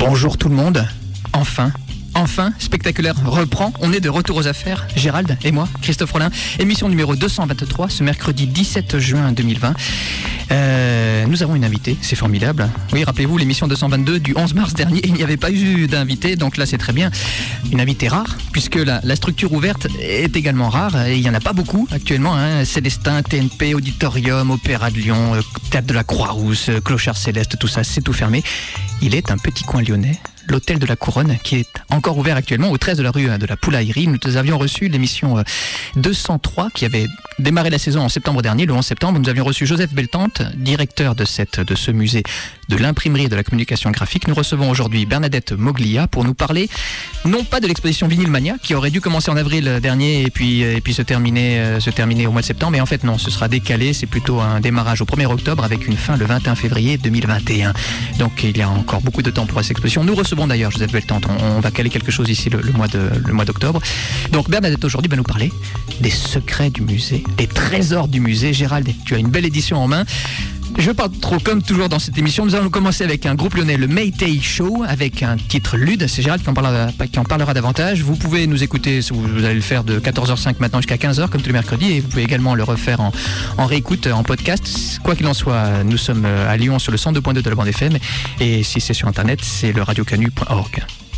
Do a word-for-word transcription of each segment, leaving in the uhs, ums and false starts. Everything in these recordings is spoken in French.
Bonjour tout le monde, enfin Enfin, Spectaculaire reprend, on est de retour aux affaires, Gérald et moi, Christophe Rollin, émission numéro deux cent vingt-trois, ce mercredi dix-sept juin deux mille vingt. Euh, nous avons une invitée, c'est formidable. Oui, rappelez-vous, l'émission deux cent vingt-deux du onze mars dernier, il n'y avait pas eu d'invité, donc là c'est très bien. Une invitée rare, puisque la, la structure ouverte est également rare, et il n'y en a pas beaucoup actuellement. Hein. Célestin, T N P, Auditorium, Opéra de Lyon, Théâtre de la Croix-Rousse, Clochard Céleste, tout ça, c'est tout fermé. Il est un petit coin lyonnais, l'Hôtel de la Couronne, qui est encore ouvert actuellement au treize de la rue de la Poulaillerie. Nous avions reçu l'émission deux cent trois qui avait démarré la saison en septembre dernier, le onze septembre. Nous avions reçu Joseph Beltante, directeur de, cette, de ce musée de l'imprimerie et de la communication graphique. Nous recevons aujourd'hui Bernadette Moglia pour nous parler, non pas de l'exposition Vinyl Mania, qui aurait dû commencer en avril dernier et puis, et puis se, terminer, euh, se terminer au mois de septembre, mais en fait non, ce sera décalé, c'est plutôt un démarrage au premier octobre avec une fin le vingt et un février deux mille vingt et un. Donc il y a encore beaucoup de temps pour cette exposition. Nous recevons d'ailleurs Joseph Beltante, on, on va caler quelque chose ici le, le mois de, le mois d'octobre. Donc Bernadette aujourd'hui va nous parler des secrets du musée, des trésors du musée. Gérald, tu as une belle édition en main. Je ne veux pas trop, comme toujours dans cette émission, nous allons commencer avec un groupe lyonnais, le Mayday Show, avec un titre Lude. C'est Gérald qui en parlera, qui en parlera davantage. Vous pouvez nous écouter, vous allez le faire de quatorze heures cinq maintenant jusqu'à quinze heures, comme tous les mercredis, et vous pouvez également le refaire en, en réécoute, en podcast. Quoi qu'il en soit, nous sommes à Lyon sur le cent deux point deux de la bande F M, et si c'est sur Internet, c'est le radiocanu point org.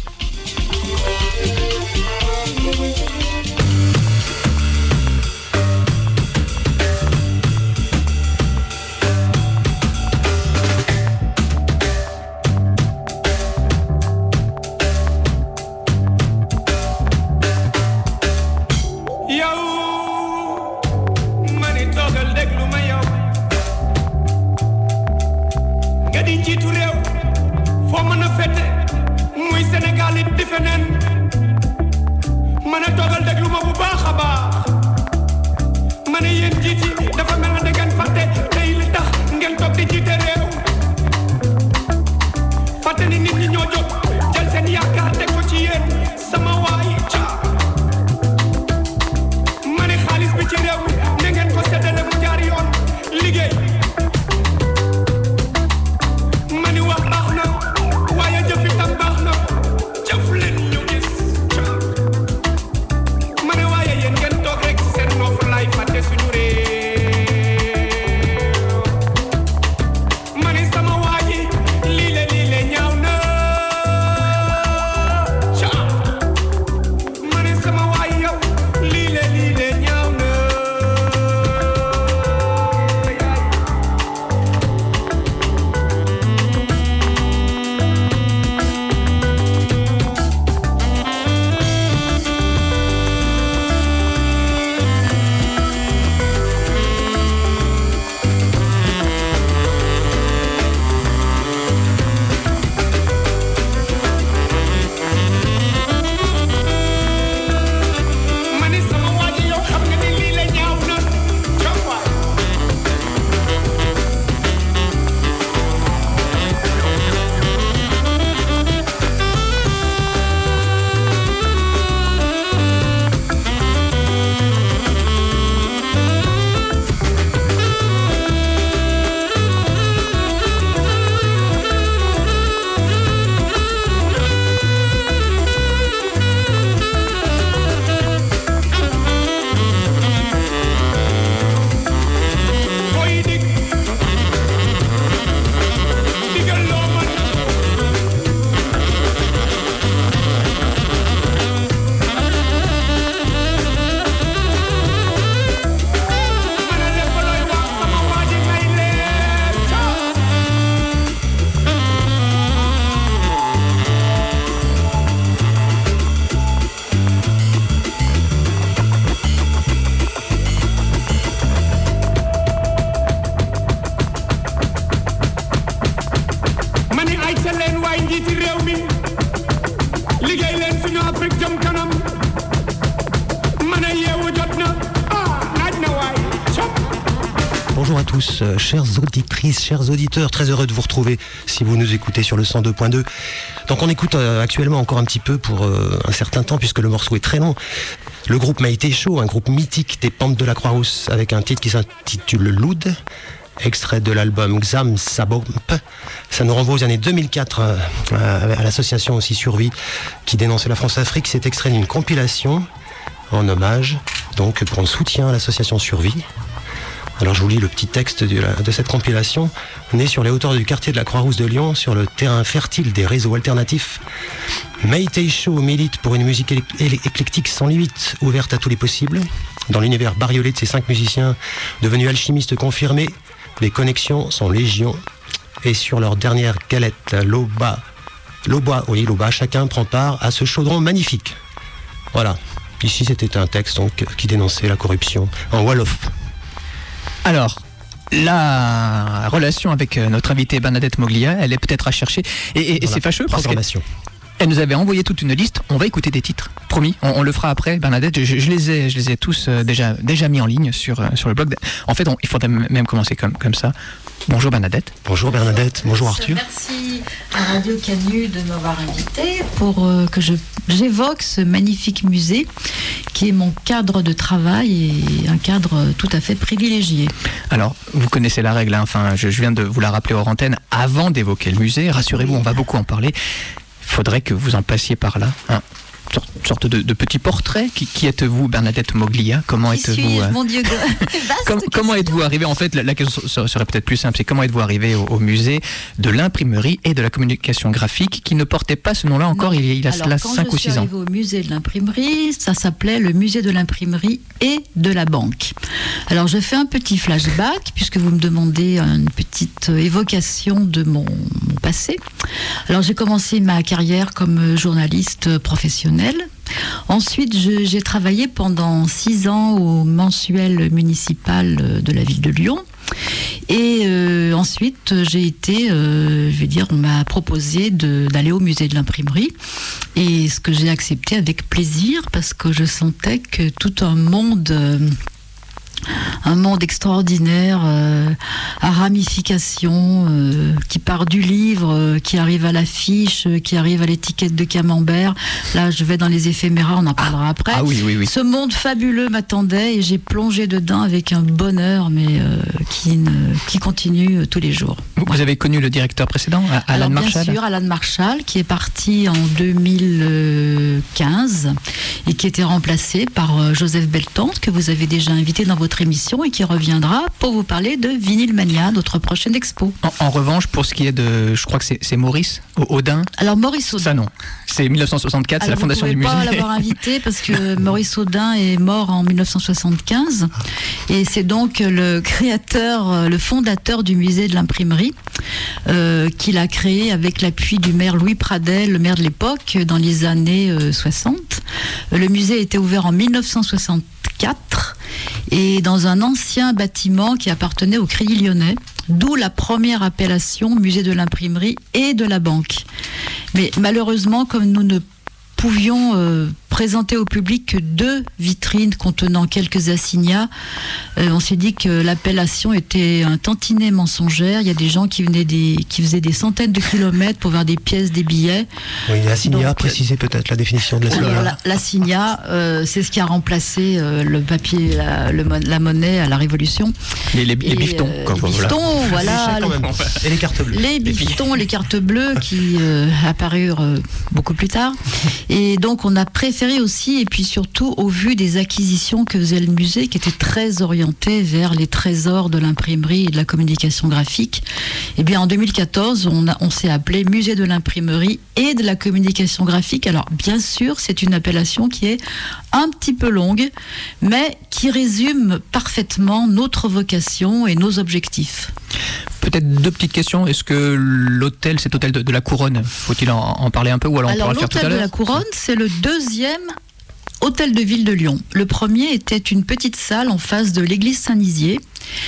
Bonjour à tous, euh, chères auditrices, chers auditeurs, très heureux de vous retrouver si vous nous écoutez sur le cent deux point deux. Donc on écoute euh, actuellement encore un petit peu pour euh, un certain temps puisque le morceau est très long. Le groupe Mayday Show, un groupe mythique des Pentes de la Croix-Rousse avec un titre qui s'intitule Lude. extrait de l'album Xam Sabomp. Ça nous renvoie aux années deux mille quatre, euh, à l'association aussi Survie, qui dénonçait la France-Afrique. C'est extrait d'une compilation en hommage, donc pour un soutien à l'association Survie. Alors je vous lis le petit texte de, la, de cette compilation. Né sur les hauteurs du quartier de la Croix-Rousse de Lyon, sur le terrain fertile des réseaux alternatifs, Maytei Show milite pour une musique éle- éle- éclectique sans limite, ouverte à tous les possibles. Dans l'univers bariolé de ces cinq musiciens, devenus alchimistes confirmés, les connexions sont légion. Et sur leur dernière galette, l'Oba, l'Oba, oui, l'Oba, chacun prend part à ce chaudron magnifique. Voilà. Ici, c'était un texte donc, qui dénonçait la corruption en Wolof. Alors, la relation avec notre invitée Bernadette Moglia, elle est peut-être à chercher. Et, et, et c'est fâcheux parce qu'elle nous avait envoyé toute une liste. On va écouter des titres, promis. On, on le fera après, Bernadette. Je, je, les, ai, je les ai tous euh, déjà, déjà mis en ligne sur, euh, sur le blog. En fait, on, il faudrait même commencer comme, comme ça. Bonjour Bernadette. Bonjour Bernadette, bonjour Arthur. Merci à Radio Canu de m'avoir invité pour euh, que je, j'évoque ce magnifique musée qui est mon cadre de travail et un cadre tout à fait privilégié. Alors, vous connaissez la règle, hein. Enfin, je, je viens de vous la rappeler hors antenne avant d'évoquer le musée. Rassurez-vous, on va beaucoup en parler. Il faudrait que vous en passiez par là. Hein. Une sorte de, de petit portrait. Qui, qui êtes-vous, Bernadette Moglia? Comment qui êtes-vous euh... Mon Dieu, Com- Comment êtes-vous arrivé? En fait, la, la question serait peut-être plus simple. C'est comment êtes-vous arrivé au, au musée de l'imprimerie et de la communication graphique, qui ne portait pas ce nom-là encore non. il y a Alors, cinq ou six ans. Quand je suis arrivée au musée de l'imprimerie, ça s'appelait le musée de l'imprimerie et de la banque. Alors, je fais un petit flashback puisque vous me demandez une petite évocation de mon, mon passé. Alors, j'ai commencé ma carrière comme journaliste professionnelle. Ensuite, je, j'ai travaillé pendant six ans au mensuel municipal de la ville de Lyon. Et euh, ensuite, j'ai été, euh, je vais dire, on m'a proposé de, d'aller au musée de l'imprimerie. Et ce que j'ai accepté avec plaisir, parce que je sentais que tout un monde... Euh, un monde extraordinaire euh, à ramification euh, qui part du livre, euh, qui arrive à l'affiche, euh, qui arrive à l'étiquette de camembert. Là, je vais dans les éphéméras, on en parlera ah, après. Ah oui, oui, oui. Ce monde fabuleux m'attendait et j'ai plongé dedans avec un bonheur, mais euh, qui, ne, qui continue euh, tous les jours. Vous, vous avez connu le directeur précédent, Alan Alors, Marshall? Bien sûr, Alan Marshall, qui est parti en deux mille quinze et qui était remplacé par euh, Joseph Beltante, que vous avez déjà invité dans votre émission et qui reviendra pour vous parler de Vinyl Mania, notre prochaine expo. En, en revanche, pour ce qui est de, je crois que c'est, c'est Maurice Audin. Alors Maurice Audin. Ça non, c'est dix-neuf cent soixante-quatre, alors, c'est la fondation du musée. Vous ne pouvez pas l'avoir invité parce que Maurice Audin est mort en dix-neuf cent soixante-quinze et c'est donc le créateur, le fondateur du musée de l'imprimerie euh, qu'il a créé avec l'appui du maire Louis Pradel, le maire de l'époque, dans les années euh, soixante. Le musée a été ouvert en dix-neuf cent soixante-quatre et dans un ancien bâtiment qui appartenait au Crédit Lyonnais, d'où la première appellation musée de l'imprimerie et de la banque. Mais malheureusement, comme nous ne pouvions euh, présenter au public que deux vitrines contenant quelques assignats, euh, on s'est dit que l'appellation était un tantinet mensongère. Il y a des gens qui venaient des, qui faisaient des centaines de kilomètres pour voir des pièces, des billets. Oui, l'assignat, précisez peut-être la définition de l'assignat. La, l'assignat, euh, c'est ce qui a remplacé euh, le papier, la, le, la monnaie à la Révolution. Les, les, les Et, biftons, euh, quoi, les biftons, voilà. Les, voilà les, et les cartes bleues. Les biftons, les cartes bleues qui euh, apparurent euh, beaucoup plus tard. Et donc, on a préféré aussi, et puis surtout, au vu des acquisitions que faisait le musée, qui était très orienté vers les trésors de l'imprimerie et de la communication graphique, et bien en deux mille quatorze, on, a, on s'est appelé Musée de l'imprimerie et de la communication graphique. Alors, bien sûr, c'est une appellation qui est un petit peu longue, mais qui résume parfaitement notre vocation et nos objectifs. Peut-être deux petites questions. Est-ce que l'hôtel, cet hôtel de, de la Couronne, faut-il en, en parler un peu ou alors, alors on pourra le faire tout à l'heure? L'hôtel de la Couronne, c'est le deuxième hôtel de ville de Lyon. Le premier était une petite salle en face de l'église Saint-Nizier.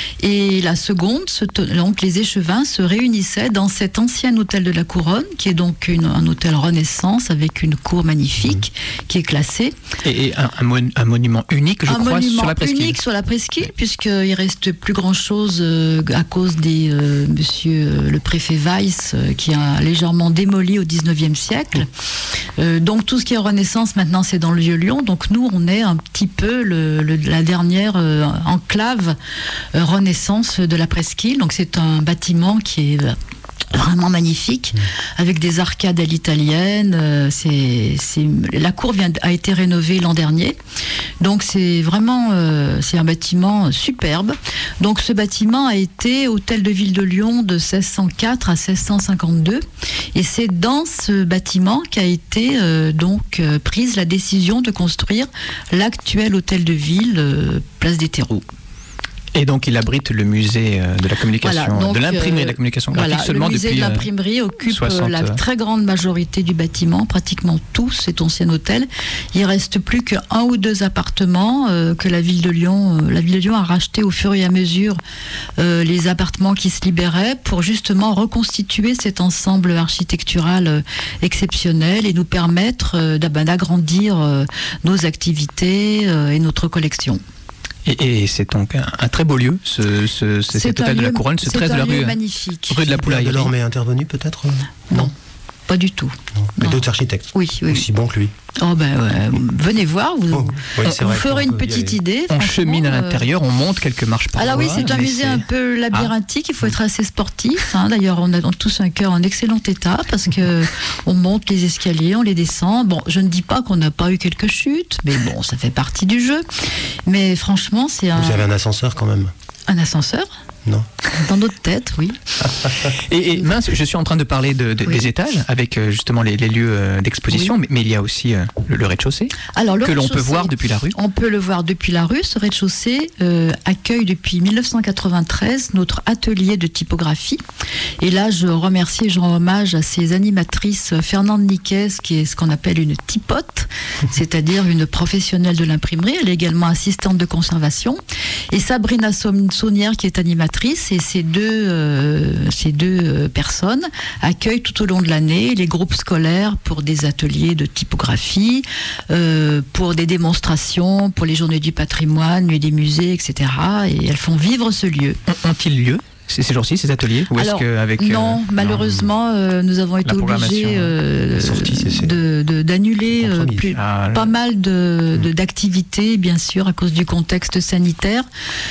Et la seconde, donc les échevins se réunissaient dans cet ancien hôtel de la Couronne, qui est donc une, un hôtel Renaissance avec une cour magnifique, mmh. qui est classée. Et, et un, un, mon, un monument unique, je un crois, sur la presqu'île. Un monument unique sur la presqu'île, puisqu'il ne reste plus grand-chose euh, à cause des euh, monsieur euh, le préfet Weiss, euh, qui a légèrement démoli au dix-neuvième siècle. Mmh. Euh, donc tout ce qui est Renaissance, maintenant, c'est dans le Vieux-Lyon. Donc nous, on est un petit peu le, le, la dernière euh, enclave euh, renaissance de la presqu'île. Donc c'est un bâtiment qui est vraiment magnifique, mmh. avec des arcades à l'italienne. Euh, c'est, c'est, la cour vient, a été rénovée l'an dernier. Donc c'est vraiment euh, c'est un bâtiment superbe. Donc ce bâtiment a été hôtel de ville de Lyon de seize cent quatre à seize cent cinquante-deux. Et c'est dans ce bâtiment qu'a été euh, donc euh, prise la décision de construire l'actuel hôtel de ville, euh, place des Terreaux. Et donc il abrite le musée de la communication, voilà, donc, de l'imprimerie et de la communication graphique voilà, seulement depuis... Le musée de l'imprimerie occupe soixante la très grande majorité du bâtiment, pratiquement tout cet ancien hôtel. Il reste plus qu'un ou deux appartements euh, que la ville de Lyon, euh, la ville de Lyon a racheté au fur et à mesure euh, les appartements qui se libéraient pour justement reconstituer cet ensemble architectural euh, exceptionnel et nous permettre euh, d'agrandir euh, nos activités euh, et notre collection. Et, et c'est donc un, un très beau lieu, ce, ce, c'est cet hôtel de la Couronne, ce treize de la rue, magnifique. Rue de la Poulaillerie. Delorme est intervenu peut-être euh, Non. non. Pas du tout. Non. Mais non. D'autres architectes. Oui, oui. Aussi bons que lui. Oh ben ouais. Venez voir, vous, oh, oui, on, vous ferez une petite idée. On chemine à l'intérieur, on monte quelques marches par là. Alors oui, c'est un musée un peu labyrinthique, ah. il faut être assez sportif. Hein. D'ailleurs, on a tous un cœur en excellent état parce que on monte les escaliers, on les descend. Bon, je ne dis pas qu'on n'a pas eu quelques chutes, mais bon, ça fait partie du jeu. Mais franchement, c'est un... Vous avez un ascenseur quand même? Un ascenseur? Non. Dans notre tête, oui. et, et mince, je suis en train de parler de, de, oui. des étages, avec euh, justement les, les lieux euh, d'exposition, oui. mais, mais il y a aussi euh, le, le rez-de-chaussée, Alors, le que l'on peut voir depuis la rue. On peut le voir depuis la rue. Ce rez-de-chaussée euh, accueille depuis mille neuf cent quatre-vingt-treize notre atelier de typographie. Et là, je remercie et je rends hommage à ces animatrices, Fernande Niquez, qui est ce qu'on appelle une typote, c'est-à-dire une professionnelle de l'imprimerie. Elle est également assistante de conservation. Et Sabrina Saunière, qui est animatrice. Et ces deux, euh, ces deux euh, personnes accueillent tout au long de l'année les groupes scolaires pour des ateliers de typographie, euh, pour des démonstrations, pour les journées du patrimoine, nuit des musées, et cetera. Et elles font vivre ce lieu. Ont-ils lieu ces jours-ci, ces ateliers ou Alors, est-ce que avec, non, euh, malheureusement, euh, nous avons été obligés euh, sortie, de, de, d'annuler euh, plus, ah, pas mal de, de, d'activités, bien sûr, à cause du contexte sanitaire.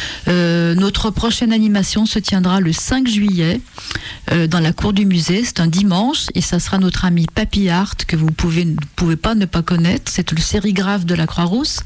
Euh, notre prochaine animation se tiendra le cinq juillet euh, dans la cour du musée. C'est un dimanche et ça sera notre ami Papy Art, que vous pouvez, ne pouvez pas ne pas connaître. C'est le sérigraphe de la Croix-Rousse.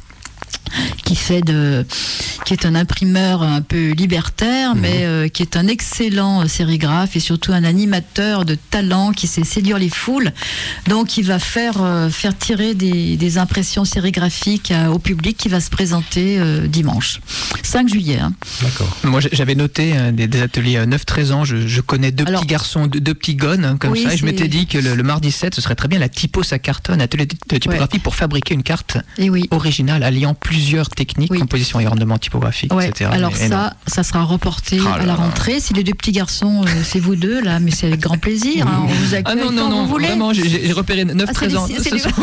Qui fait de, qui est un imprimeur un peu libertaire, mmh. mais euh, qui est un excellent sérigraphe et surtout un animateur de talent qui sait séduire les foules. Donc, il va faire euh, faire tirer des, des impressions sérigraphiques à, au public qui va se présenter euh, dimanche, cinq juillet. Hein. D'accord. Moi, j'avais noté euh, des, des ateliers neuf treize ans. Je, je connais deux Alors, petits garçons, deux, deux petits gones hein, comme oui, ça. Et je m'étais dit que le, le mardi sept, ce serait très bien la typo ça cartonne, atelier de typographie ouais. pour fabriquer une carte et oui. originale alliant plusieurs techniques, oui. composition et ornement typographique, ouais. et cetera. Alors mais, ça, ça sera reporté oh à la rentrée. Si les deux petits garçons, euh, c'est vous deux là, mais c'est avec grand plaisir. Hein, on vous accueille ah non, non, quand non, vous voulez. Vraiment, j'ai, j'ai repéré neuf treize ans. C'est, c'est, c'est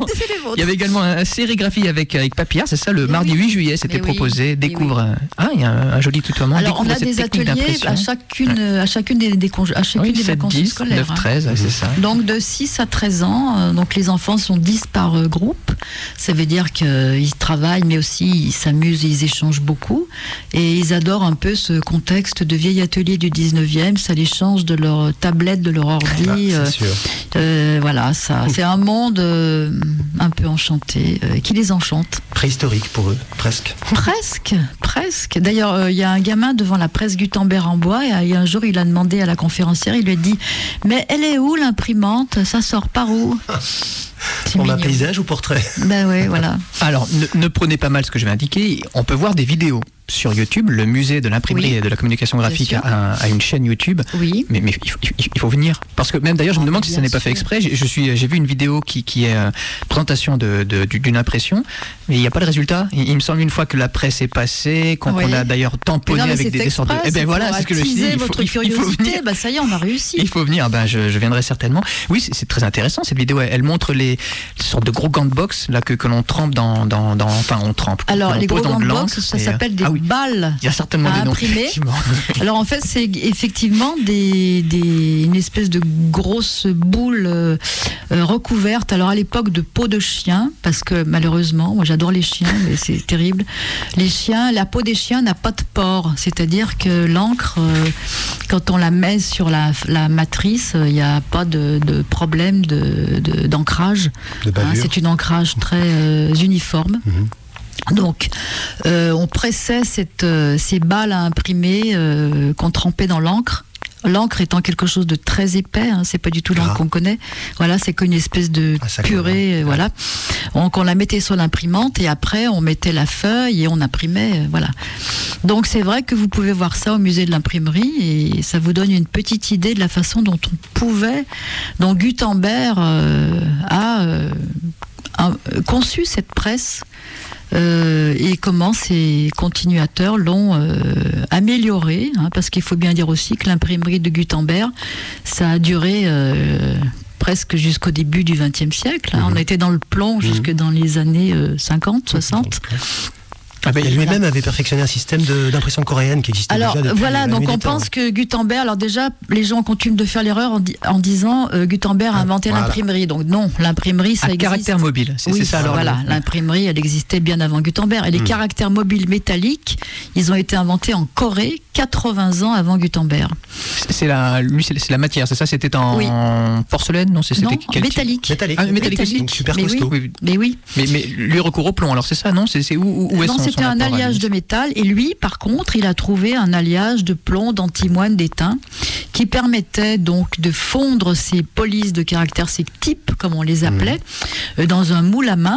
il y avait également un sérigraphie avec, avec Papillard, c'est ça, le mais mardi oui. huit juillet, c'était mais proposé. Oui. Découvre. Oui. Ah, il y a un, un joli tutoiement. Alors on a des ateliers à chacune, ouais. à chacune des, des, conge- à chacune oui, des vacances dix, scolaires. neuf treize, hein. c'est ça. Donc de six à treize ans, donc les enfants sont dix par groupe. Ça veut dire qu'ils travaillent, mais aussi ils s'amusent, ils échangent beaucoup. Et ils adorent un peu ce contexte de vieil atelier du dix-neuvième. Ça les change de leur tablette, de leur ordi. Ah, c'est euh, sûr. Euh, voilà, ça, c'est un monde euh, un peu enchanté, euh, qui les enchante. Préhistorique pour eux, presque. Presque, presque. D'ailleurs, il euh, y a un gamin devant la presse Gutenberg en bois, et, et un jour, il a demandé à la conférencière, il lui a dit « Mais elle est où l'imprimante? Ça sort par où ?» Pour un paysage ou portrait? Ben oui, voilà. Alors, ne, ne prenez pas mal ce que je vais indiquer. On peut voir des vidéos sur YouTube. Le musée de l'imprimerie oui. et de la communication graphique a, a une chaîne YouTube. Oui. Mais, mais il, faut, il faut venir. Parce que même d'ailleurs, je me demande si ça n'est pas fait exprès. Je, je suis, j'ai vu une vidéo qui, qui est euh, présentation de, de, d'une impression, mais il n'y a pas de résultat. Il, il me semble une fois que la presse est passée, qu'on, oui. qu'on a d'ailleurs tamponné non, avec des, des sortes de... Eh ben voilà, c'est ce que je dis. Il faut, il, il faut venir. Ben ça y est, on a réussi. Il faut venir. Ben je, je viendrai certainement. Oui, c'est, c'est très intéressant cette vidéo. Elle, elle montre les, les sortes de gros gants de boxe là que, que l'on trempe dans, dans, dans enfin on trempe. Alors les gros gants de boxe, ça et, s'appelle des, ah, oui. balles Il y a certainement à des noms. imprimer. effectivement. Alors en fait, c'est effectivement des, des, une espèce de grosse boule euh, euh, recouverte. Alors à l'époque de peau de chien, parce que malheureusement, moi j'adore les chiens, mais c'est terrible. Les chiens, la peau des chiens n'a pas de pores, c'est-à-dire que l'encre, euh, quand on la met sur la, la matrice, il n'y a pas de, de problème de, de, d'ancrage. De bavure. Hein, c'est un ancrage très euh, uniforme. Mhm. Donc, euh, on pressait cette, euh, ces balles à imprimer euh, qu'on trempait dans l'encre. L'encre étant quelque chose de très épais, hein, c'est pas du tout l'encre Ah. qu'on connaît. Voilà, c'est qu'une espèce de Ah, ça purée, euh, voilà. Donc on la mettait sur l'imprimante et après on mettait la feuille et on imprimait, euh, voilà. Donc c'est vrai que vous pouvez voir ça au musée de l'imprimerie et ça vous donne une petite idée de la façon dont on pouvait. Donc Gutenberg euh, a, euh, a conçu cette presse. Euh, et comment ces continuateurs l'ont euh, amélioré, hein, parce qu'il faut bien dire aussi que l'imprimerie de Gutenberg, ça a duré euh, presque jusqu'au début du vingtième siècle. Hein. Mmh. On était dans le plomb mmh. jusque dans les années euh, cinquante, soixante. Ah ben, Et lui-même avait perfectionné un système de, d'impression coréenne qui existait alors, déjà depuis voilà, la donc nuit on des temps. pense que Gutenberg, alors déjà, les gens continuent de faire l'erreur en, di- en disant euh, Gutenberg a Ah, inventé voilà. l'imprimerie. Donc non, l'imprimerie, ça à existe. caractère mobile, c'est, Oui, c'est ça alors. voilà, le- l'imprimerie, elle existait bien avant Gutenberg. Et les Hmm. caractères mobiles métalliques, ils ont été inventés en Corée quatre-vingts ans avant Gutenberg. C'est, c'est la, lui, c'est, c'est la matière, c'est ça. C'était en Oui. porcelaine, non c'est, c'était Non, quel type métallique. Métallique. Ah, métallique aussi. Donc, super mais costaud. oui. Oui, Mais oui. mais, mais lui recourt au plomb, alors c'est ça, non c'est, c'est où, où, où est Non, son, c'était son un apport à alliage lui de métal. Et lui, par contre, il a trouvé un alliage de plomb, d'antimoine, d'étain, qui permettait donc de fondre ces polices de caractères, ces types, comme on les appelait, euh, dans un moule à main,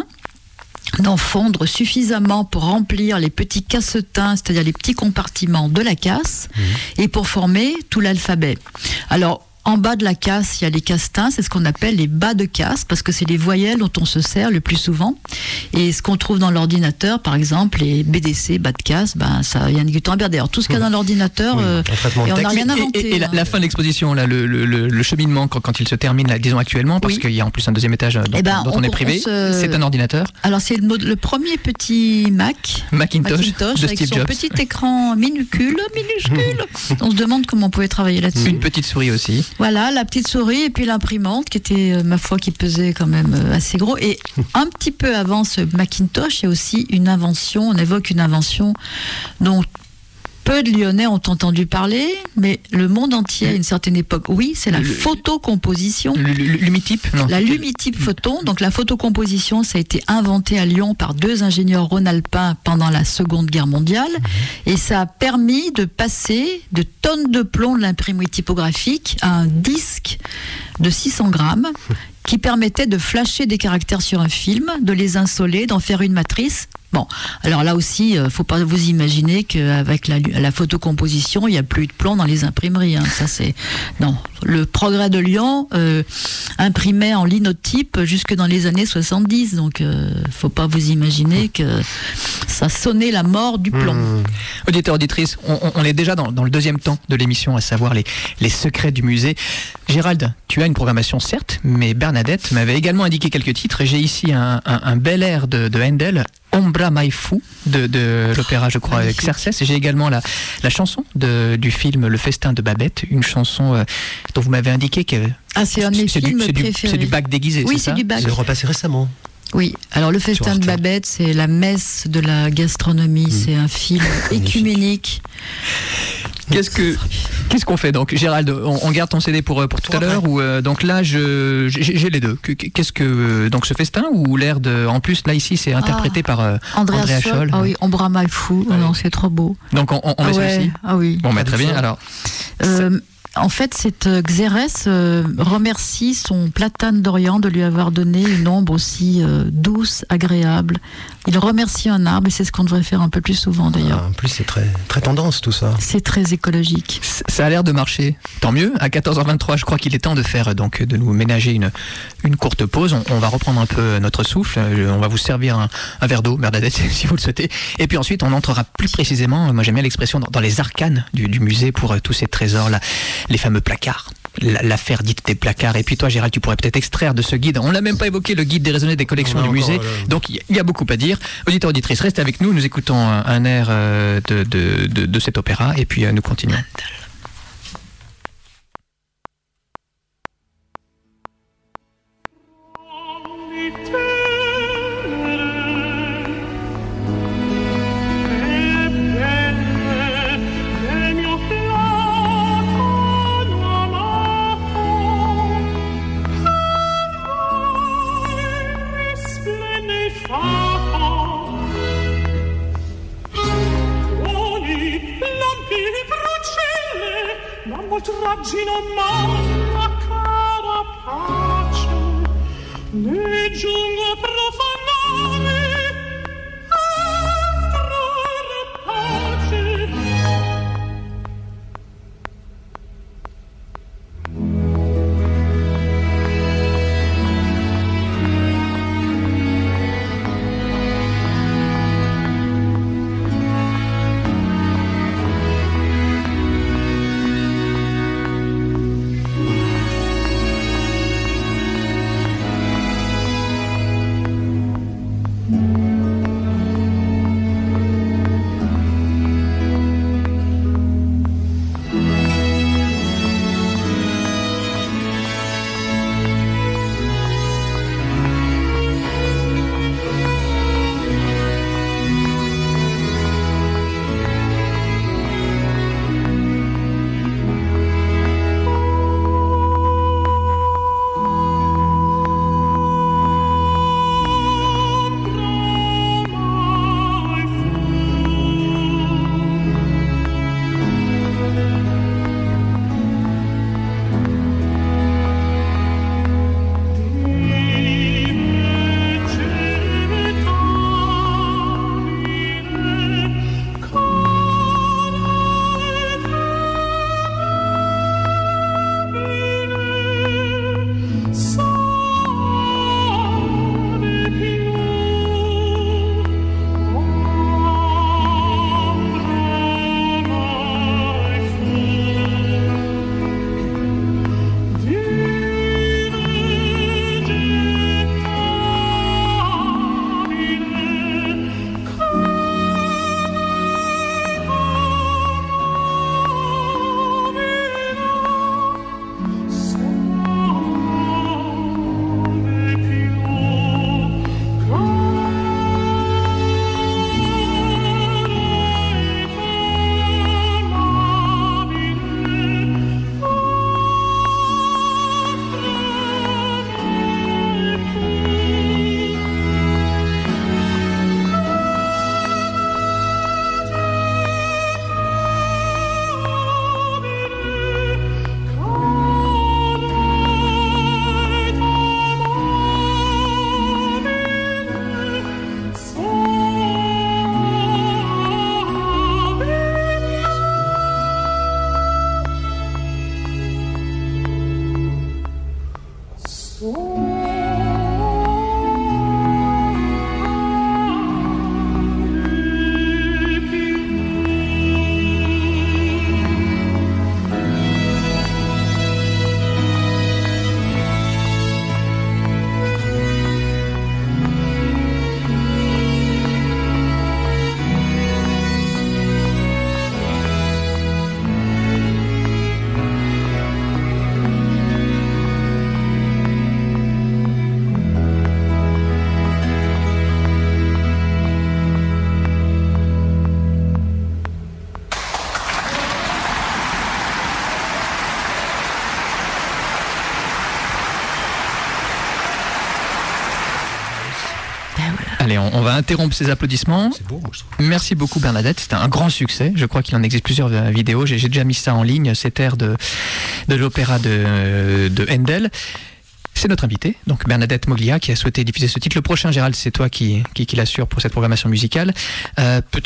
d'en fondre suffisamment pour remplir les petits cassetins, c'est-à-dire les petits compartiments de la casse, mmh. et pour former tout l'alphabet. Alors, en bas de la casse, il y a les castins, c'est ce qu'on appelle les bas de casse, parce que c'est les voyelles dont on se sert le plus souvent. Et ce qu'on trouve dans l'ordinateur, par exemple, les B D C, bas de casse, ben, ça vient de Gutenberg. D'ailleurs, tout ce qu'il y a dans l'ordinateur, Oui, euh, un traitement de et on n'a texte. rien inventé. Et, et, et la, hein. la fin de l'exposition, là, le, le, le, le cheminement, quand, quand il se termine, là, disons actuellement, parce Oui. qu'il y a en plus un deuxième étage dont, Eh ben, dont on, on- est privé, on se- c'est un ordinateur, Alors, c'est le, le premier petit Mac. Macintosh, Macintosh de avec Steve son Jobs. petit écran minuscule, minuscule. On se demande comment on pouvait travailler là-dessus. Une petite souris aussi. Voilà, la petite souris et puis l'imprimante qui était, euh, ma foi, qui pesait quand même euh, assez gros. Et un petit peu avant ce Macintosh, il y a aussi une invention, on évoque une invention dont peu de Lyonnais ont entendu parler, mais le monde entier à une certaine époque, oui, c'est la Le- photocomposition. Le- le- L'Umitype, non La c'est- Lumitype photon, donc la photocomposition, ça a été inventé à Lyon par deux ingénieurs rhône-alpins pendant la Seconde Guerre mondiale, et ça a permis de passer de tonnes de plomb de l'imprimerie typographique à un disque de six cents grammes qui permettait de flasher des caractères sur un film, de les insoler, d'en faire une matrice. Bon, alors là aussi, il ne faut pas vous imaginer qu'avec la, la photocomposition, il n'y a plus de plomb dans les imprimeries. Hein. Ça, c'est... Non. Le Progrès de Lyon euh, imprimait en linotype jusque dans les années soixante-dix. Donc, il euh, ne faut pas vous imaginer que ça sonnait la mort du plomb. Mmh. Auditeurs, auditrices, on, on- on est déjà dans, dans le deuxième temps de l'émission, à savoir les, les secrets du musée. Gérald, tu as une programmation certes, mais Bernadette m'avait également indiqué quelques titres, et j'ai ici un, un- un bel air de, de Handel, Ombra Mai Fu, de, de l'opéra, je crois, magnifique. Xerxes, et j'ai également la, la chanson de, du film Le Festin de Babette, une chanson euh, dont vous m'avez indiqué que Ah, c'est un de mes c'est, films du, c'est, du, préférés. c'est du bac déguisé, Oui, c'est c'est ça du bac. C'est repassé récemment. Oui, alors le festin Arte. de Babette, c'est la messe de la gastronomie, c'est un film écuménique. Qu'est-ce que qu'est-ce qu'on fait donc, Gérald? On, on garde ton C D pour euh, pour tout à Ouais. l'heure ou euh, donc là je j'ai, j'ai les deux. Que- Qu'est-ce que euh, donc ce festin ou l'air de en plus là ici c'est interprété par euh, Andrea, Andrea Scholl. Scholl. Ah oui, Ombra Mai Fu. Ah non, oui. c'est trop beau. Donc on, on, on ah, met ça ouais. aussi. Ah oui. Bon bah très bien. Alors Euh, en fait, cette euh, Xérès euh, remercie son platane d'Orient de lui avoir donné une ombre aussi euh, douce, agréable. Il remercie un arbre et c'est ce qu'on devrait faire un peu plus souvent d'ailleurs. Ah, en plus, c'est très, très tendance tout ça. C'est très écologique. c- ça a l'air de marcher. Tant mieux. À quatorze heures vingt-trois, je crois qu'il est temps de faire donc de nous ménager une une courte pause. On, on va reprendre un peu notre souffle. Euh, On va vous servir un, un verre d'eau, Bernadette, si vous le souhaitez. Et puis ensuite, on entrera plus précisément. Moi, j'aime bien l'expression dans, dans les arcanes du, du musée pour euh, tous ces trésors là. les fameux placards. L'affaire dite des placards. Et puis toi, Gérald, tu pourrais peut-être extraire de ce guide. On l'a même pas évoqué, le guide déraisonné des collections du musée. Là. Donc il y, y a beaucoup à dire. Auditeurs, auditrices, restez avec nous. Nous écoutons un, un air euh, de, de, de, de cet opéra et puis euh, nous continuons. Traggino la cara pace, ne giungo a profanare altra pace. Allez, on, on va interrompre ces applaudissements. C'est beau, moi, je trouve. Merci beaucoup Bernadette, c'était un grand succès. Je crois qu'il en existe plusieurs euh, vidéos. J'ai, j'ai déjà mis ça en ligne, cet air de, de l'opéra de, de Handel. C'est notre invitée, donc Bernadette Moglia, qui a souhaité diffuser ce titre. Le prochain, Gérald, c'est toi qui, qui, qui l'assure pour cette programmation musicale. Euh, peut-être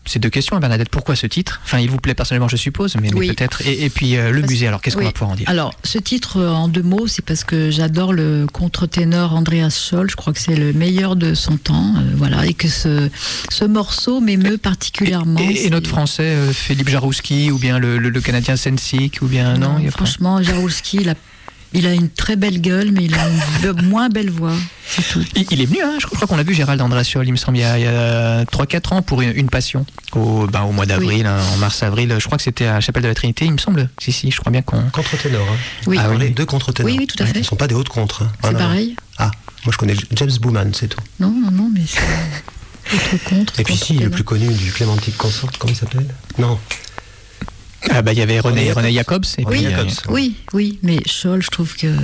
ces deux questions, Bernadette. Pourquoi ce titre? Enfin, il vous plaît personnellement, je suppose, mais, mais Oui. peut-être. Et, et puis euh, le Parce- musée, alors qu'est-ce qu'on oui. va pouvoir en dire? Alors, ce titre, euh, en deux mots, c'est parce que j'adore le contre-ténor Andreas Scholl. Je crois que c'est le meilleur de son temps. euh, voilà, et que ce, ce morceau m'émeut particulièrement. Et, et C'est- notre français, euh, Philippe Jarouski, ou bien le, le, le Canadien Sensik, ou bien non, il y a pas- franchement, Jarouski, il a, il a une très belle gueule, mais il a une be- moins belle voix. C'est tout. Il, il est venu, hein, je crois qu'on l'a vu, Gérald Andraciol, il me semble, il y a, il y a trois quatre ans pour une, une passion, au, ben, au mois d'avril, hein, en mars-avril. Je crois que c'était à Chapelle de la Trinité, il me semble. Si, si, je crois bien qu'on. Contre-ténor. Hein. Oui, Ah On oui. parlait de deux contre-ténors. Oui, oui, tout à fait. Ce ne sont pas des hautes contres. Hein. Ah, c'est non. pareil. Ah, moi je connais James Booman, c'est tout. Non, non, non, mais c'est autre contre. Et puis si, le plus connu du Clémentique Consort, comment il s'appelle? Non. Ah bah il y avait René, René René Jacobs. Et René puis, euh, Jacobs. Oui, oui, mais Scholl, je trouve que.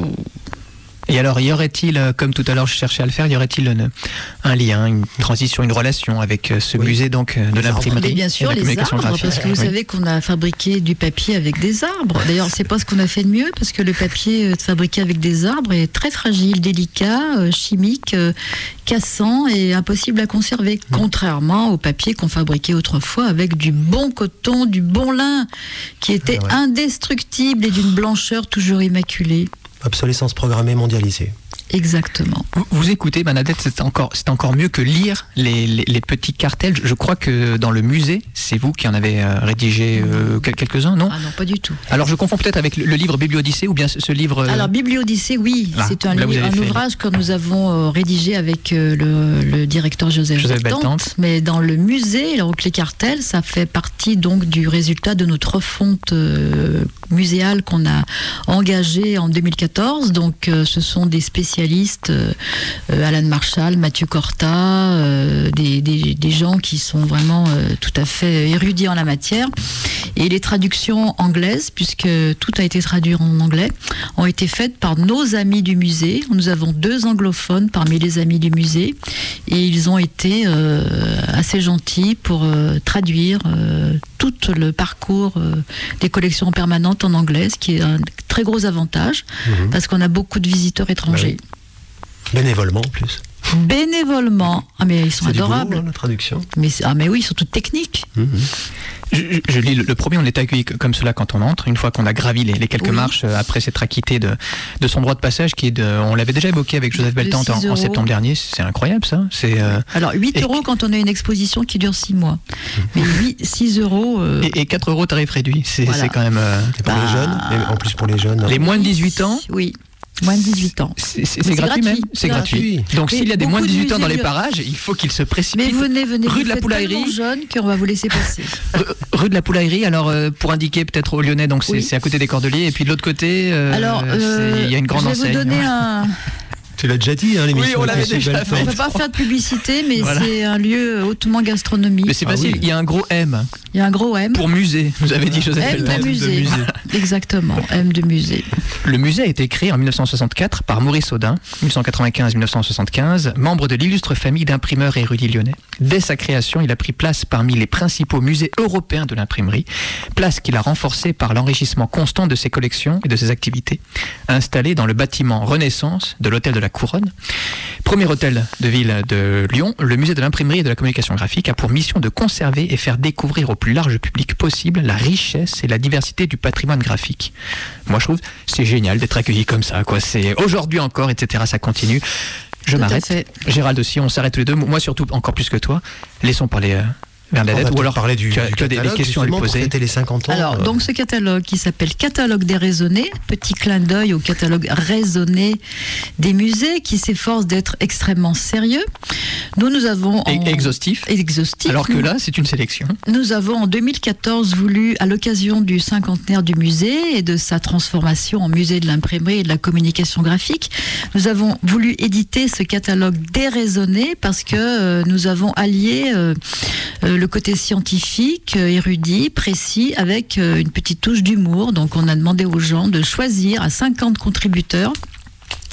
Et alors, y aurait-il, euh, comme tout à l'heure je cherchais à le faire, y aurait-il une- un lien, une transition, une relation avec euh, ce Oui. musée donc euh, de Les arbres. l'imprimerie Mais bien et sûr, de la les communication arbres, graphique? parce que vous Oui. savez qu'on a fabriqué du papier avec des arbres. D'ailleurs, c'est pas ce qu'on a fait de mieux, parce que le papier euh, fabriqué avec des arbres est très fragile, délicat, euh, chimique, euh, cassant et impossible à conserver. Contrairement au papier qu'on fabriquait autrefois avec du bon coton, du bon lin, qui était Ah ouais. indestructible et d'une blancheur toujours immaculée. Obsolescence programmée mondialisée. Exactement. Vous, vous écoutez, Bernadette, c'est encore, c'est encore mieux que lire les, les, les petits cartels. Je crois que dans le musée, c'est vous qui en avez euh, rédigé euh, quel- quelques-uns, non? Ah non, pas du tout. Alors je confonds peut-être avec le, le livre Bibliodyssée ou bien ce, ce livre. euh, Alors, Bibliodyssée, oui, Ah, c'est un, là, vous livre- avez un fait- ouvrage que nous avons euh, rédigé avec euh, le, le directeur Joseph, Joseph Beltante. Beltante. Mais dans le musée, donc les cartels, ça fait partie donc du résultat de notre refonte euh, muséale qu'on a engagée en deux mille quatorze. Donc, euh, ce sont des spécialistes, euh, euh, Alan Marshall, Mathieu Corta, euh, des, des, des gens qui sont vraiment euh, tout à fait érudits en la matière. Et les traductions anglaises, puisque tout a été traduit en anglais, ont été faites par nos amis du musée. Nous avons deux anglophones parmi les amis du musée et ils ont été euh, assez gentils pour euh, traduire euh, tout le parcours euh, des collections permanentes en anglais, ce qui est un très gros avantage Mhm. parce qu'on a beaucoup de visiteurs étrangers. Bénévolement en plus. Bénévolement, ah mais ils sont C'est du boulot, adorables. hein, la traduction. Mais, c'est- ah mais oui, ils sont toutes techniques. Mhm. Je, je- je lis le, le premier, on est accueilli comme cela quand on entre, une fois qu'on a gravi les, les quelques Oui. marches euh, après s'être acquitté de, de son droit de passage, qui est de, on l'avait déjà évoqué avec Joseph De Beltante en, six en euros. septembre dernier. C'est incroyable ça. C'est euh, Alors huit Et- euros quand on a une exposition qui dure six mois. Mais huit, six euros. euh, et, et quatre euros tarif réduit. C'est Voilà. c'est quand même euh, Et pour Bah, les jeunes, et en plus pour les jeunes. les hein. moins de dix-huit ans. Oui, moins de dix-huit ans. C'est c'est- Mais c'est c'est gratuit, gratuit, même. C'est c'est gratuit. gratuit. Donc Mais s'il y a des beaucoup moins de de dix-huit ans dans les musées- parages, il faut qu'ils se précipitent. Mais venez, venez, Rue vous de la êtes Poulaillerie. tellement jeune qu'on va vous laisser passer. Rue- Rue de la Poulaillerie, alors euh, pour indiquer peut-être aux Lyonnais, donc c'est Oui. c'est à côté des Cordeliers, et puis de l'autre côté, euh, Alors, c'est- euh, il y a une grande je vais enseigne. vous donner un. Tu l'as déjà dit, hein, l'émission. Oui, on l'avait avec Monsieur déjà Beltante. On ne peut pas faire de publicité, mais Voilà. c'est un lieu hautement gastronomique. Mais c'est Ah facile, oui. il y a un gros M Il y a un gros M. pour musée, vous avez dit Joseph M Beltante. de musée. Exactement, M de musée. Le musée a été créé en mille neuf cent soixante-quatre par Maurice Audin, mille neuf cent quatre-vingt-quinze à mille neuf cent soixante-quinze, membre de l'illustre famille d'imprimeurs érudits lyonnais. Dès sa création, il a pris place parmi les principaux musées européens de l'imprimerie, place qu'il a renforcée par l'enrichissement constant de ses collections et de ses activités. Installé dans le bâtiment Renaissance de l'Hôtel de la Couronne, premier hôtel de ville de Lyon, le musée de l'imprimerie et de la communication graphique a pour mission de conserver et faire découvrir au plus large public possible la richesse et la diversité du patrimoine graphique. Moi, je trouve c'est génial d'être accueilli comme ça, quoi. C'est aujourd'hui encore, et cetera. Ça continue. Je Tout à m'arrête. fait. Gérald aussi, on s'arrête tous les deux. Moi, surtout, encore plus que toi. Laissons parler euh, On va Bernadette. Ou peut-être alors, parler du, tu as, du tu as des, des catalogue, questions à lui justement, pour poser. fêter les cinquante ans. Alors, euh, donc ce catalogue qui s'appelle Catalogue déraisonné, petit clin d'œil au catalogue raisonné des musées qui s'efforce d'être extrêmement sérieux. Nous, nous avons... en- Et exhaustif. Exhaustif. Alors que Nous- là, c'est une sélection. Nous avons en deux mille quatorze voulu, à l'occasion du cinquantenaire du musée et de sa transformation en musée de l'imprimerie et de la communication graphique, nous avons voulu éditer ce catalogue déraisonné parce que euh, nous avons allié euh, euh, le côté scientifique, euh, érudit, précis, avec euh, une petite touche d'humour. Donc on a demandé aux gens de choisir à cinquante contributeurs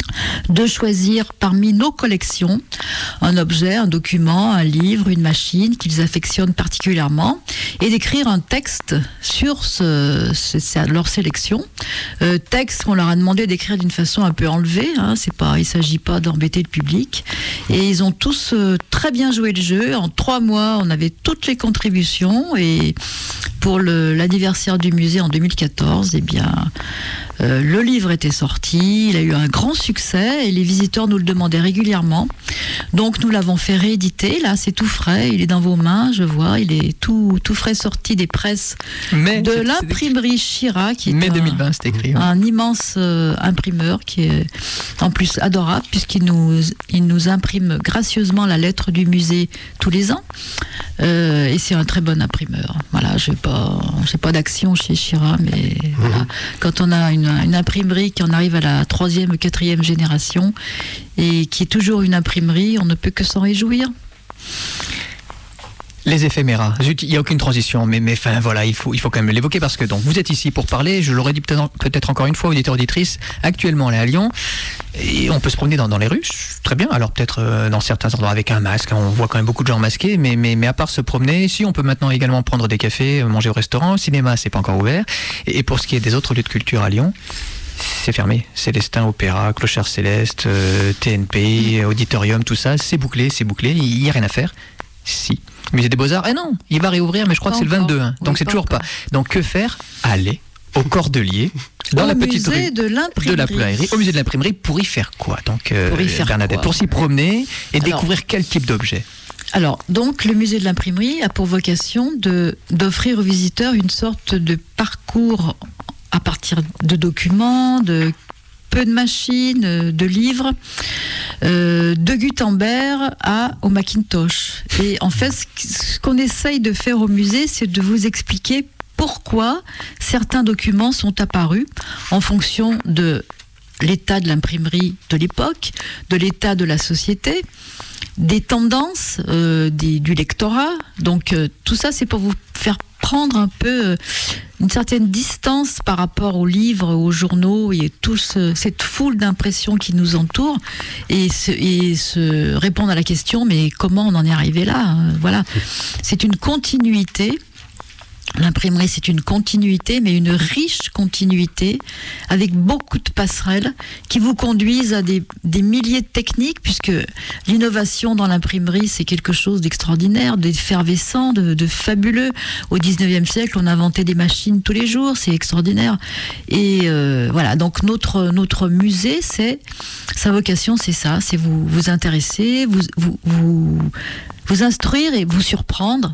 de choisir parmi nos collections un objet, un document, un livre, une machine qu'ils affectionnent particulièrement et d'écrire un texte sur ce, ce, leur sélection. Euh, texte qu'on leur a demandé d'écrire d'une façon un peu enlevée, hein, c'est pas, il ne s'agit pas d'embêter le public. Et ils ont tous euh, très bien joué le jeu. En trois mois, on avait toutes les contributions et pour le, l'anniversaire du musée en deux mille quatorze, eh bien, euh, le livre était sorti, il a eu un grand succès et les visiteurs nous le demandaient régulièrement. Donc nous l'avons fait rééditer, là c'est tout frais, il est dans vos mains, je vois, il est tout, tout frais sorti des presses Mais de c'est- l'imprimerie Chira, qui est Mai un, deux mille vingt, c'est écrit. ouais. un immense euh, imprimeur qui est en plus adorable puisqu'il nous, il nous imprime gracieusement la lettre du musée tous les ans. Euh, et c'est un très bon imprimeur. Voilà, je n'ai pas, j'ai pas d'action chez Chira, mais voilà. Quand on a une, une imprimerie qui en arrive à la troisième ou quatrième génération et qui est toujours une imprimerie, on ne peut que s'en réjouir. Les éphéméras. Zut, il n'y a aucune transition, mais, mais enfin, voilà, il faut, il faut quand même l'évoquer parce que donc, vous êtes ici pour parler, je l'aurais dit peut-être, peut-être encore une fois, auditeurs, auditrices, actuellement on est à Lyon, et on peut se promener dans, dans les rues, très bien, alors peut-être euh, dans certains endroits avec un masque, hein, on voit quand même beaucoup de gens masqués, mais, mais, mais à part se promener, si on peut maintenant également prendre des cafés, manger au restaurant, le cinéma c'est pas encore ouvert, et, et pour ce qui est des autres lieux de culture à Lyon, c'est fermé. Célestin, Opéra, Clochard Céleste, euh, T N P, Auditorium, tout ça, c'est bouclé, c'est bouclé, il n'y a rien à faire. Si. Musée des Beaux-Arts, eh non, il va réouvrir, mais je crois Pas que c'est le encore. vingt-deux, hein, donc Oui, c'est pas toujours encore. pas. Donc que faire ? Aller au Cordelier, dans Au la petite musée rue de l'imprimerie. de la Poulaillerie, au musée de l'imprimerie, pour y faire quoi ? Donc, euh, Pour y faire Bernadette, quoi pour s'y promener et Alors- découvrir quel type d'objet ? Alors, donc, le musée de l'imprimerie a pour vocation de, d'offrir aux visiteurs une sorte de parcours à partir de documents, de peu de machines, de livres, euh, de Gutenberg à, au Macintosh. Et en fait, ce qu- ce qu'on essaye de faire au musée, c'est de vous expliquer pourquoi certains documents sont apparus en fonction de l'état de l'imprimerie de l'époque, de l'état de la société, des tendances euh, des, du lectorat. Donc euh, tout ça, c'est pour vous faire prendre un peu euh, une certaine distance par rapport aux livres, aux journaux et tout ce- cette foule d'impressions qui nous entoure et se, et se répondre à la question, mais comment on en est arrivé là hein, Voilà, c'est une continuité. L'imprimerie, c'est une continuité, mais une riche continuité, avec beaucoup de passerelles qui vous conduisent à des, des milliers de techniques, puisque l'innovation dans l'imprimerie, c'est quelque chose d'extraordinaire, d'effervescent, de, de fabuleux. Au dix-neuvième siècle, on inventait des machines tous les jours, c'est extraordinaire. Et euh, voilà, donc notre, notre musée, c'est, sa vocation, c'est ça, c'est vous, vous intéresser, vous, vous, vous, vous instruire et vous surprendre,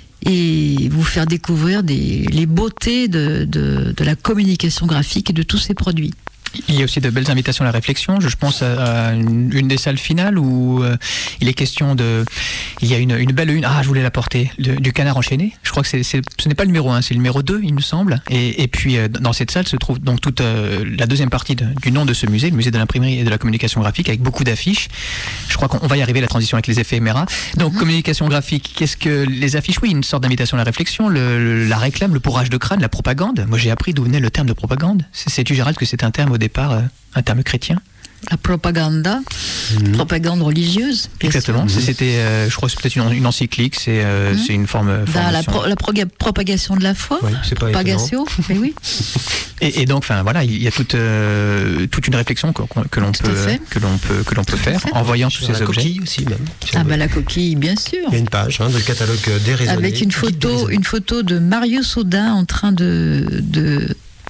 et vous faire découvrir des, les beautés de, de, de la communication graphique et de tous ces produits. Il y a aussi de belles invitations à la réflexion. Je pense à une, une des salles finales où euh, il est question de... Il y a une, une belle une... Ah, je voulais la porter. de- du canard enchaîné. Je crois que c'est, c'est, ce n'est pas le numéro un, c'est le numéro deux, il me semble. Et, et puis, euh, dans cette salle se trouve donc toute euh, la deuxième partie de- du nom de ce musée, le musée de l'imprimerie et de la communication graphique, avec beaucoup d'affiches. Je crois qu'on va y arriver, la transition avec les éphéméras. Donc, Mhm. communication graphique, qu'est-ce que les affiches ? Oui, une sorte d'invitation à la réflexion, le, le- la réclame, le bourrage de crâne, la propagande. Moi, j'ai appris d'où venait le terme de propagande. C'est- Sais-tu, Gérald, que c'est un terme au départ, euh, un terme chrétien ? La propaganda, propagande religieuse. bien sûr. Exactement. C'est- C'était, euh, je crois, que c'est peut-être une, une encyclique. C'est, euh, Mhm. c'est une forme. Dans la, formation. pro- la proga- propagation de la foi, Oui, c'est pas étonnant. propagatio, mais oui. Et, et donc, enfin, voilà, il y a toute, euh, toute une réflexion que, que l'on Tout peut, à fait. que l'on peut, que l'on peut Tout à faire fait. en voyant tous Sur ces la objets. coquille aussi, même. si on Ah veut. bah la coquille, bien sûr. Il y a une page hein, de catalogue euh, déraisonné. Avec une guide photo, déraisonné. une photo de Mario Sodin en train de, de,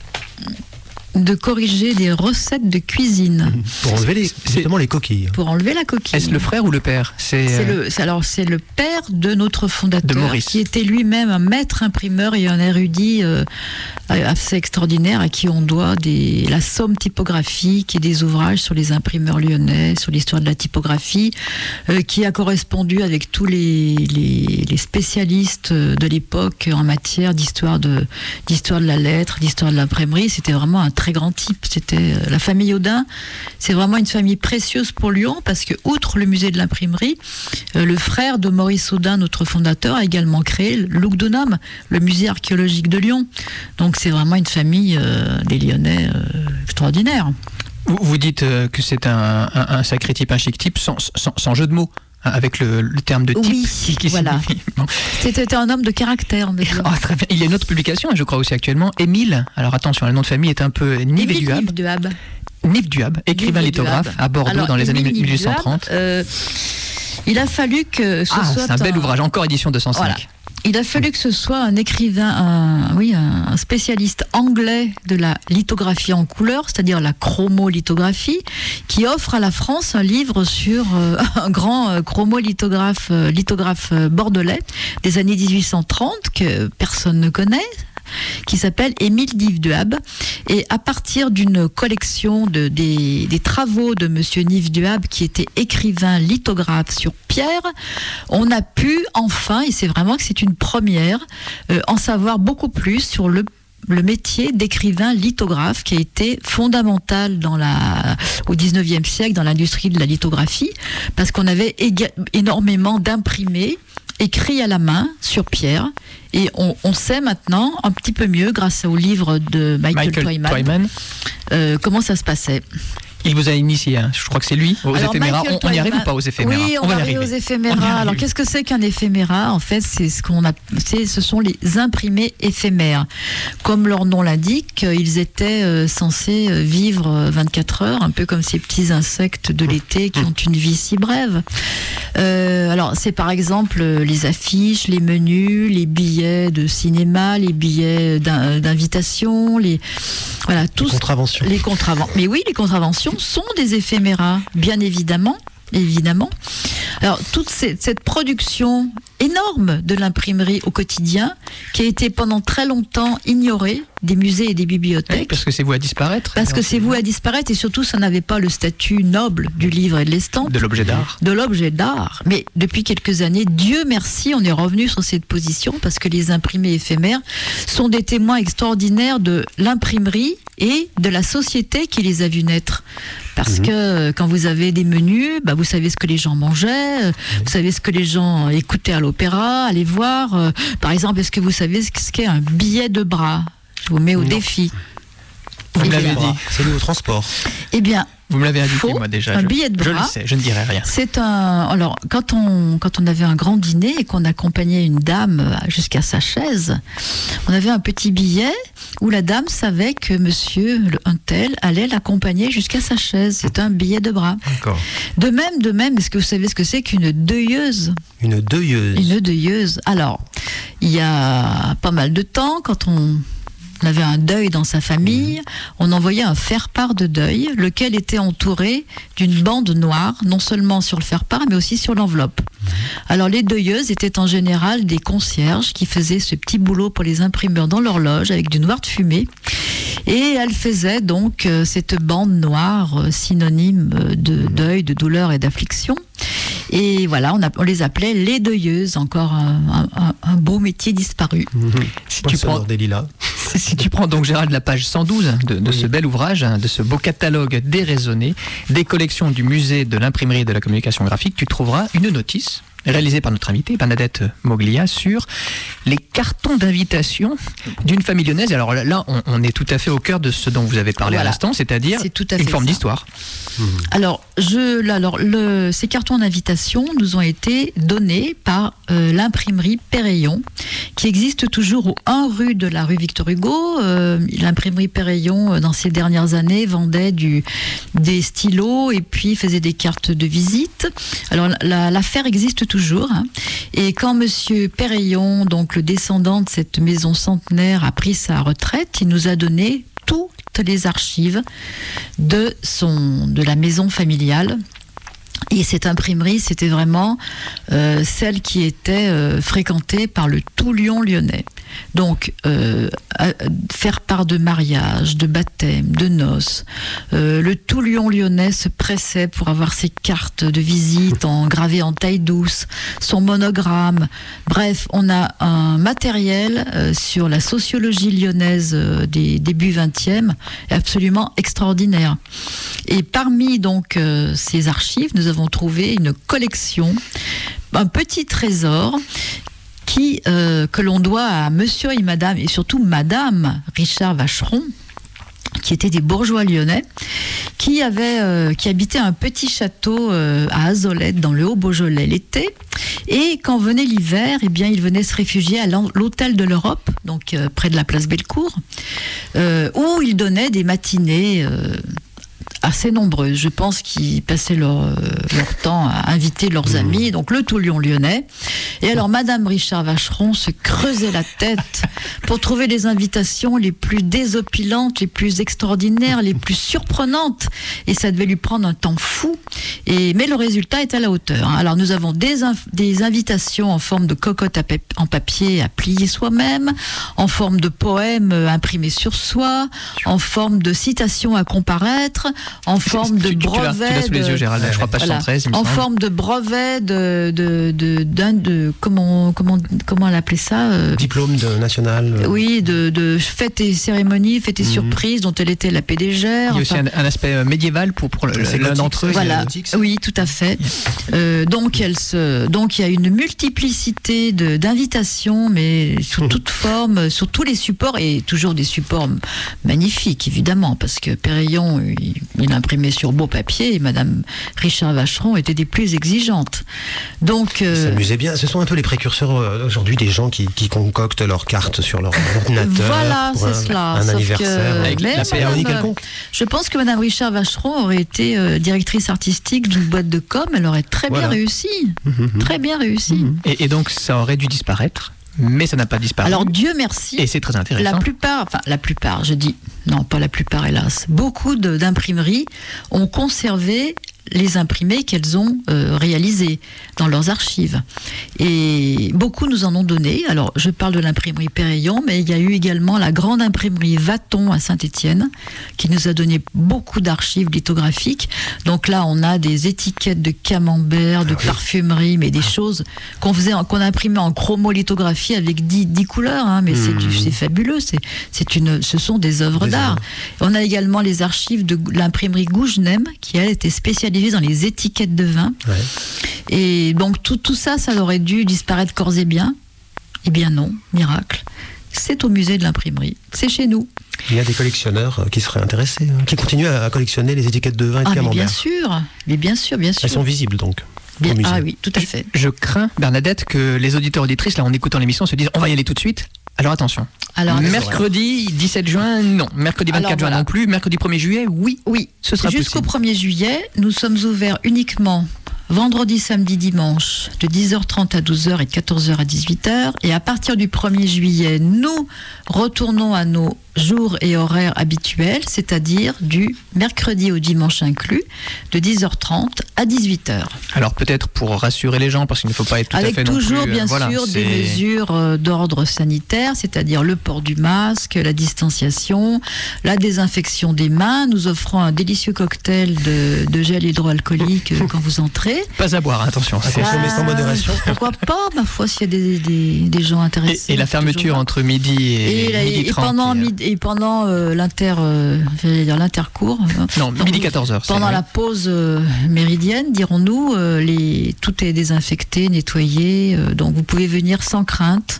de corriger des recettes de cuisine Pour enlever les, C'est- justement les coquilles. pour enlever la coquille. Est-ce le frère ou le père ? C'est, C'est euh, le, c'est- alors c'est le père de notre fondateur, De Maurice. qui était lui-même un maître imprimeur et un érudit euh, assez extraordinaire, à qui on doit des, la somme typographique et des ouvrages sur les imprimeurs lyonnais, sur l'histoire de la typographie, euh, qui a correspondu avec tous les, les, les spécialistes de l'époque en matière d'histoire de, d'histoire de la lettre, d'histoire de l'imprimerie. C'était vraiment un très grand type. C'était euh, la famille Audin. C'est vraiment une famille précieuse pour Lyon, parce que outre le musée de l'imprimerie, euh, le frère de Maurice Audin, notre fondateur, a également créé l'Ougdonum, le musée archéologique de Lyon. Donc c'est vraiment une famille euh, des Lyonnais euh, extraordinaire. Vous, vous dites euh, que c'est un, un, un sacré type, un chic type, sans, sans, sans jeu de mots, hein, avec le, le terme de type. Oui, qui, qui voilà. signifie- Bon. C'était un homme de caractère. on va dire. Oh, très bien. Il y a une autre publication, je crois aussi actuellement, Émile. Alors attention, le nom de famille est un peu Nive Émile Duhab. Nive Duhab. Nive Duhab, écrivain Nive lithographe Duhab. à Bordeaux Alors, dans les années Émile Nive mille huit cent trente. Duhab, euh, il a fallu que ce Ah, soit c'est un bel ouvrage, encore édition deux cent cinq. Voilà. Il a fallu que ce soit un écrivain, un, oui, un spécialiste anglais de la lithographie en couleur, c'est-à-dire la chromolithographie, qui offre à la France un livre sur euh, un grand euh, chromolithographe euh, lithographe euh, bordelais des années dix-huit cent trente que personne ne connaît, qui s'appelle Émile Nive Duhab. Et à partir d'une collection de, des, des travaux de Monsieur Nive Duhab, qui était écrivain lithographe sur pierre, on a pu enfin, et c'est vraiment que c'est une première, euh, en savoir beaucoup plus sur le le métier d'écrivain lithographe qui a été fondamental dans la, au dix-neuvième siècle dans l'industrie de la lithographie, parce qu'on avait éga- énormément d'imprimés écrits à la main sur pierre, et on, on sait maintenant un petit peu mieux grâce au livre de Michael, Michael Twyman, Twyman, euh, comment ça se passait. il vous a initié, hein. Je crois que c'est lui, aux Alors, éphéméras. Michael On, on y arrive Twyman- ou pas aux éphéméras? Oui, on, va y arrive aux arriver. On y éphéméras. arrive. Alors, qu'est-ce que c'est qu'un éphéméra? En fait, c'est ce qu'on a, c'est, ce sont les imprimés éphémères. Comme leur nom l'indique, ils étaient euh, censés euh, vivre euh, vingt-quatre heures, un peu comme ces petits insectes de l'été qui ont une vie si brève. Euh, alors, c'est par exemple euh, les affiches, les menus, les billets de cinéma, les billets d'in- d'invitation, les voilà, tous Contravention. les contraventions. Mais oui, les contraventions sont des éphéméras, bien évidemment. Évidemment. Alors, toute cette, cette production énorme de l'imprimerie au quotidien, qui a été pendant très longtemps ignorée des musées et des bibliothèques, Oui, parce que c'est vous à disparaître. parce que c'est voué à disparaître, et surtout, ça n'avait pas le statut noble du livre et de l'estampe, de l'objet d'art. de l'objet d'art. Mais depuis quelques années, Dieu merci, on est revenu sur cette position, parce que les imprimés éphémères sont des témoins extraordinaires de l'imprimerie et de la société qui les a vus naître. Parce que euh, quand vous avez des menus, bah, vous savez ce que les gens mangeaient, euh, vous savez ce que les gens écoutaient à l'opéra, allaient voir. euh, par exemple, est-ce que vous savez ce qu'est un billet de bras? Je vous mets au Non. défi. Vous me Eh l'avez bien, dit. C'est lié au transport. Eh bien, Vous me l'avez indiqué, Faux, moi déjà. un je, billet de je bras. le sais, je ne dirai rien. c'est un. Alors, quand on, quand on avait un grand dîner et qu'on accompagnait une dame jusqu'à sa chaise, on avait un petit billet où la dame savait que monsieur le- un tel allait l'accompagner jusqu'à sa chaise. C'est un billet de bras. D'accord. De même, de même, est-ce que vous savez ce que c'est qu'une deuilleuse? Une deuilleuse. Une deuilleuse. Alors, il y a pas mal de temps, quand on on avait un deuil dans sa famille, on envoyait un faire-part de deuil, lequel était entouré d'une bande noire, non seulement sur le faire-part, mais aussi sur l'enveloppe. Alors, les deuilleuses étaient en général des concierges qui faisaient ce petit boulot pour les imprimeurs dans leur loge avec du noir de fumée. Et elles faisaient donc euh, cette bande noire, euh, synonyme euh, de deuil, de douleur et d'affliction. Et voilà, on, a- on les appelait les deuilleuses, encore un, un- un beau métier disparu. Mhm. Si tu Poissonneur prends, des lilas. si tu prends donc Gérald la page cent douze de, de Oui. ce bel ouvrage, hein, de ce beau catalogue déraisonné des collections du musée de l'imprimerie et de la communication graphique, tu trouveras une notice réalisée par notre invitée Bernadette Moglia sur les cartons d'invitation d'une famille lyonnaise. Alors là, là, on, on est tout à fait au cœur de ce dont vous avez parlé Voilà. à l'instant, c'est-à-dire C'est tout à une fait forme ça. d'histoire. Alors, je, là, alors le, ces cartons d'invitation nous ont été donnés par euh, l'imprimerie Péraillon, qui existe toujours au un rue de la rue Victor Hugo. Euh, l'imprimerie Péraillon, euh, dans ces dernières années, vendait du, des stylos et puis faisait des cartes de visite. Alors, la- l'affaire existe toujours. Hein. Et quand Monsieur Péraillon, donc le descendant de cette maison centenaire, a pris sa retraite, il nous a donné toutes les archives de, son, de la maison familiale. Et cette imprimerie, c'était vraiment euh, celle qui était euh, fréquentée par le tout Lyon lyonnais. Donc, euh, à- faire part de mariage, de baptême, de noces. Euh, le tout Lyon lyonnais se pressait pour avoir ses cartes de visite en, gravées en taille douce, son monogramme. Bref, on a un matériel euh, sur la sociologie lyonnaise euh, des débuts vingtième absolument extraordinaire. Et parmi donc euh, ces archives, nous avons trouvé une collection, un petit trésor qui, euh, que l'on doit à monsieur et madame, et surtout madame Richard Vacheron, qui étaient des bourgeois lyonnais, qui avaient, euh, qui habitaient un petit château euh, à Azolette, dans le Haut-Beaujolais, l'été. Et quand venait l'hiver, eh bien, ils venaient se réfugier à l'hôtel de l'Europe, donc euh, près de la place Bellecour, euh, où ils donnaient des matinées euh, assez nombreuses. Je pense qu'ils passaient leur, euh, leur temps à inviter leurs mmh. amis, donc le Toulion lyonnais. Et alors, Madame Richard Vacheron se creusait la tête pour trouver les invitations les plus désopilantes, les plus extraordinaires, les plus surprenantes. Et ça devait lui prendre un temps fou. Et, mais le résultat est à la hauteur. Hein. Alors, nous avons des, inf- des invitations en forme de cocotte à pa- en papier à plier soi-même, en forme de poèmes imprimés sur soie, en forme de citations à comparaître, en forme de tu, tu, brevet. Tu l'as, tu l'as sous les yeux, Gérald. Je crois page voilà, cent treize, il me en semble. forme de brevet de, de, de, d'un, de comment, comment, comment elle appelait ça euh, Diplôme de national. euh, Oui, de, de fêtes et cérémonies, fêtes et Mhm. surprises dont elle était la P D G. Il y a aussi enfin, un, un aspect euh, médiéval pour, pour le- C'est l'un gothique, d'entre eux. ça, voilà. gothique, ça. Oui, tout à fait. Euh, donc, elle se, donc il y a une multiplicité de, d'invitations, mais sous toute forme, sur tous les supports, et toujours des supports magnifiques, évidemment, parce que Péraillon, il, il imprimait sur beau papier, et Madame Richard Vacheron était des plus exigeantes. Donc, Ils euh, s'amusaient bien. Ce sont un peu les précurseurs euh, aujourd'hui des gens qui, qui concoctent leurs cartes sur leur ordinateur. Voilà, pour c'est un, cela. Un Sauf anniversaire. que- Avec mais la Madame, Véronique euh, quelconque. Je pense que Madame Richard Vacheron aurait été euh, directrice artistique d'une boîte de com. Elle aurait très Voilà. bien réussi. Mhm. Très bien réussi. Et, et donc, ça aurait dû disparaître, mais ça n'a pas disparu. Alors, Dieu merci. et c'est très intéressant. La plupart, enfin la plupart, je dis, non pas la plupart hélas, beaucoup de- d'imprimeries ont conservé les imprimés qu'elles ont euh, réalisés dans leurs archives. Et beaucoup nous en ont donné. Alors, je parle de l'imprimerie Péraillon, mais il y a eu également la grande imprimerie Vaton à Saint-Étienne, qui nous a donné beaucoup d'archives lithographiques. Donc là, on a des étiquettes de camembert, de Ah oui. parfumerie, mais des choses qu'on faisait, en- qu'on imprimait en chromolithographie avec dix, dix couleurs, hein, mais c'est, du- c'est fabuleux. C'est, c'est une, ce sont des œuvres Des d'art. œuvres. On a également les archives de l'imprimerie Gougenem, qui elle était spécialisée dans les étiquettes de vin. Ouais. Et donc tout, tout ça, ça aurait dû disparaître corps et bien. Eh bien non, miracle. C'est au musée de l'imprimerie. C'est chez nous. Il y a des collectionneurs euh, qui seraient intéressés, hein, qui continuent à, à collectionner les étiquettes de vin et de Ah mais camembert. bien sûr, mais bien sûr, bien sûr. Elles sont visibles donc. Bien- au musée. ah oui, tout à fait. Je crains, Bernadette, que les auditeurs auditrices, là, en écoutant l'émission, se disent on va y aller tout de suite. Alors attention. Alors, Mercredi dix-sept juin, non. Mercredi vingt-quatre Alors, juin voilà. non plus. Mercredi premier juillet, oui. oui, Ce sera jusqu'au possible. premier juillet, nous sommes ouverts uniquement vendredi, samedi, dimanche, de dix heures trente à douze heures et de quatorze heures à dix-huit heures. Et à partir du premier juillet, nous retournons à nos jours et horaires habituels, c'est-à-dire du mercredi au dimanche inclus, de dix heures trente à dix-huit heures. Alors peut-être pour rassurer les gens, parce qu'il ne faut pas être tout à Avec fait non toujours, plus, euh, bien voilà, sûr, des c'est- mesures euh, d'ordre sanitaire, c'est-à-dire le port du masque, la distanciation, la désinfection des mains. Nous offrons un délicieux cocktail de, de gel hydroalcoolique euh, quand vous entrez. Pas à boire, attention. À c'est- consommer sans Ah, modération. Pourquoi pas, ma foi, s'il y a des, des, des gens intéressés. Et, et la fermeture Toujours. entre midi et, Et, la- midi et trente. pendant, et, euh, midi- et pendant euh, l'inter, euh, j'allais dire l'intercours. euh, Non, pendant- midi quatorze heures. Pendant la pause euh, méridienne, dirons-nous, euh, les, tout est désinfecté, nettoyé, euh, donc vous pouvez venir sans crainte.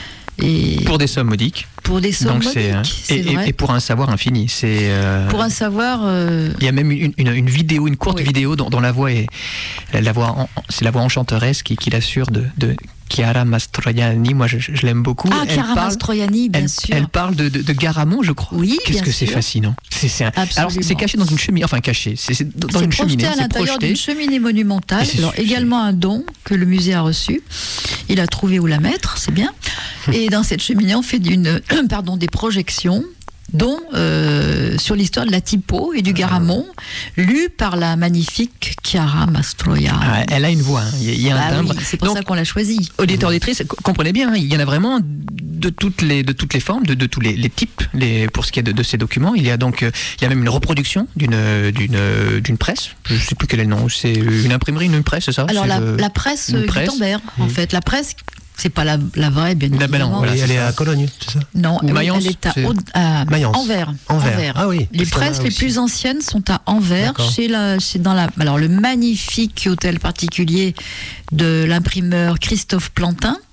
Et Pour des sommes modiques. pour des sommes Donc c'est, modiques, euh, c'est et, et- vrai. et pour un savoir infini. C'est. euh, Pour un savoir, euh, Il y a même une, une- une vidéo, une courte Oui. vidéo dont, dont la voix est, la voix, en- c'est la voix enchanteresse qui, qui l'assure de, de Chiara Mastroianni. Moi, je, je l'aime beaucoup. ah, Elle Chiara parle- Mastroianni, bien elle, sûr. elle parle de, de, de Garamond, je crois. Oui, Qu'est-ce bien que c'est sûr. fascinant. C'est, c'est un- alors, Absolument. c'est caché dans une cheminée. Enfin, caché. C'est, c'est dans C'est une projeté cheminée. à C'est l'intérieur projeté. d'une cheminée monumentale. Et c'est Alors, su- également un don que le musée a reçu. Il a trouvé où la mettre, c'est bien. Et dans cette cheminée, on fait d'une, pardon, des projections, dont euh, sur l'histoire de la typo et du Garamond, lues par la magnifique Chiara Mastroianni. Ah, elle a une voix. hein. Il y a, il y a un Bah timbre. oui, c'est pour Donc, ça qu'on l'a choisi. auditeurs, auditrices, co- comprenez bien, hein, il y en a vraiment de toutes les, de toutes les formes, de, de tous les, les types, les, pour ce qui est de, de ces documents. Il y a donc, euh, il y a même une reproduction d'une, d'une, euh, d'une presse. Je ne sais plus quel est le nom. C'est une imprimerie, une presse, c'est ça? Alors, C'est la, le- la presse une euh, presse. Gutenberg, en fait. La presse, c'est pas la, la vraie, bien La belle, évidemment. voilà, elle c'est est ça. à Cologne, c'est ça? Non, Ou oui, Mayence, elle est à, c'est- Aude- à Mayence. Anvers. Anvers. Ah oui. Les parce qu'il y en a presses les aussi. plus anciennes sont à Anvers, D'accord. chez la, chez dans la, alors le magnifique hôtel particulier de l'imprimeur Christophe Plantin,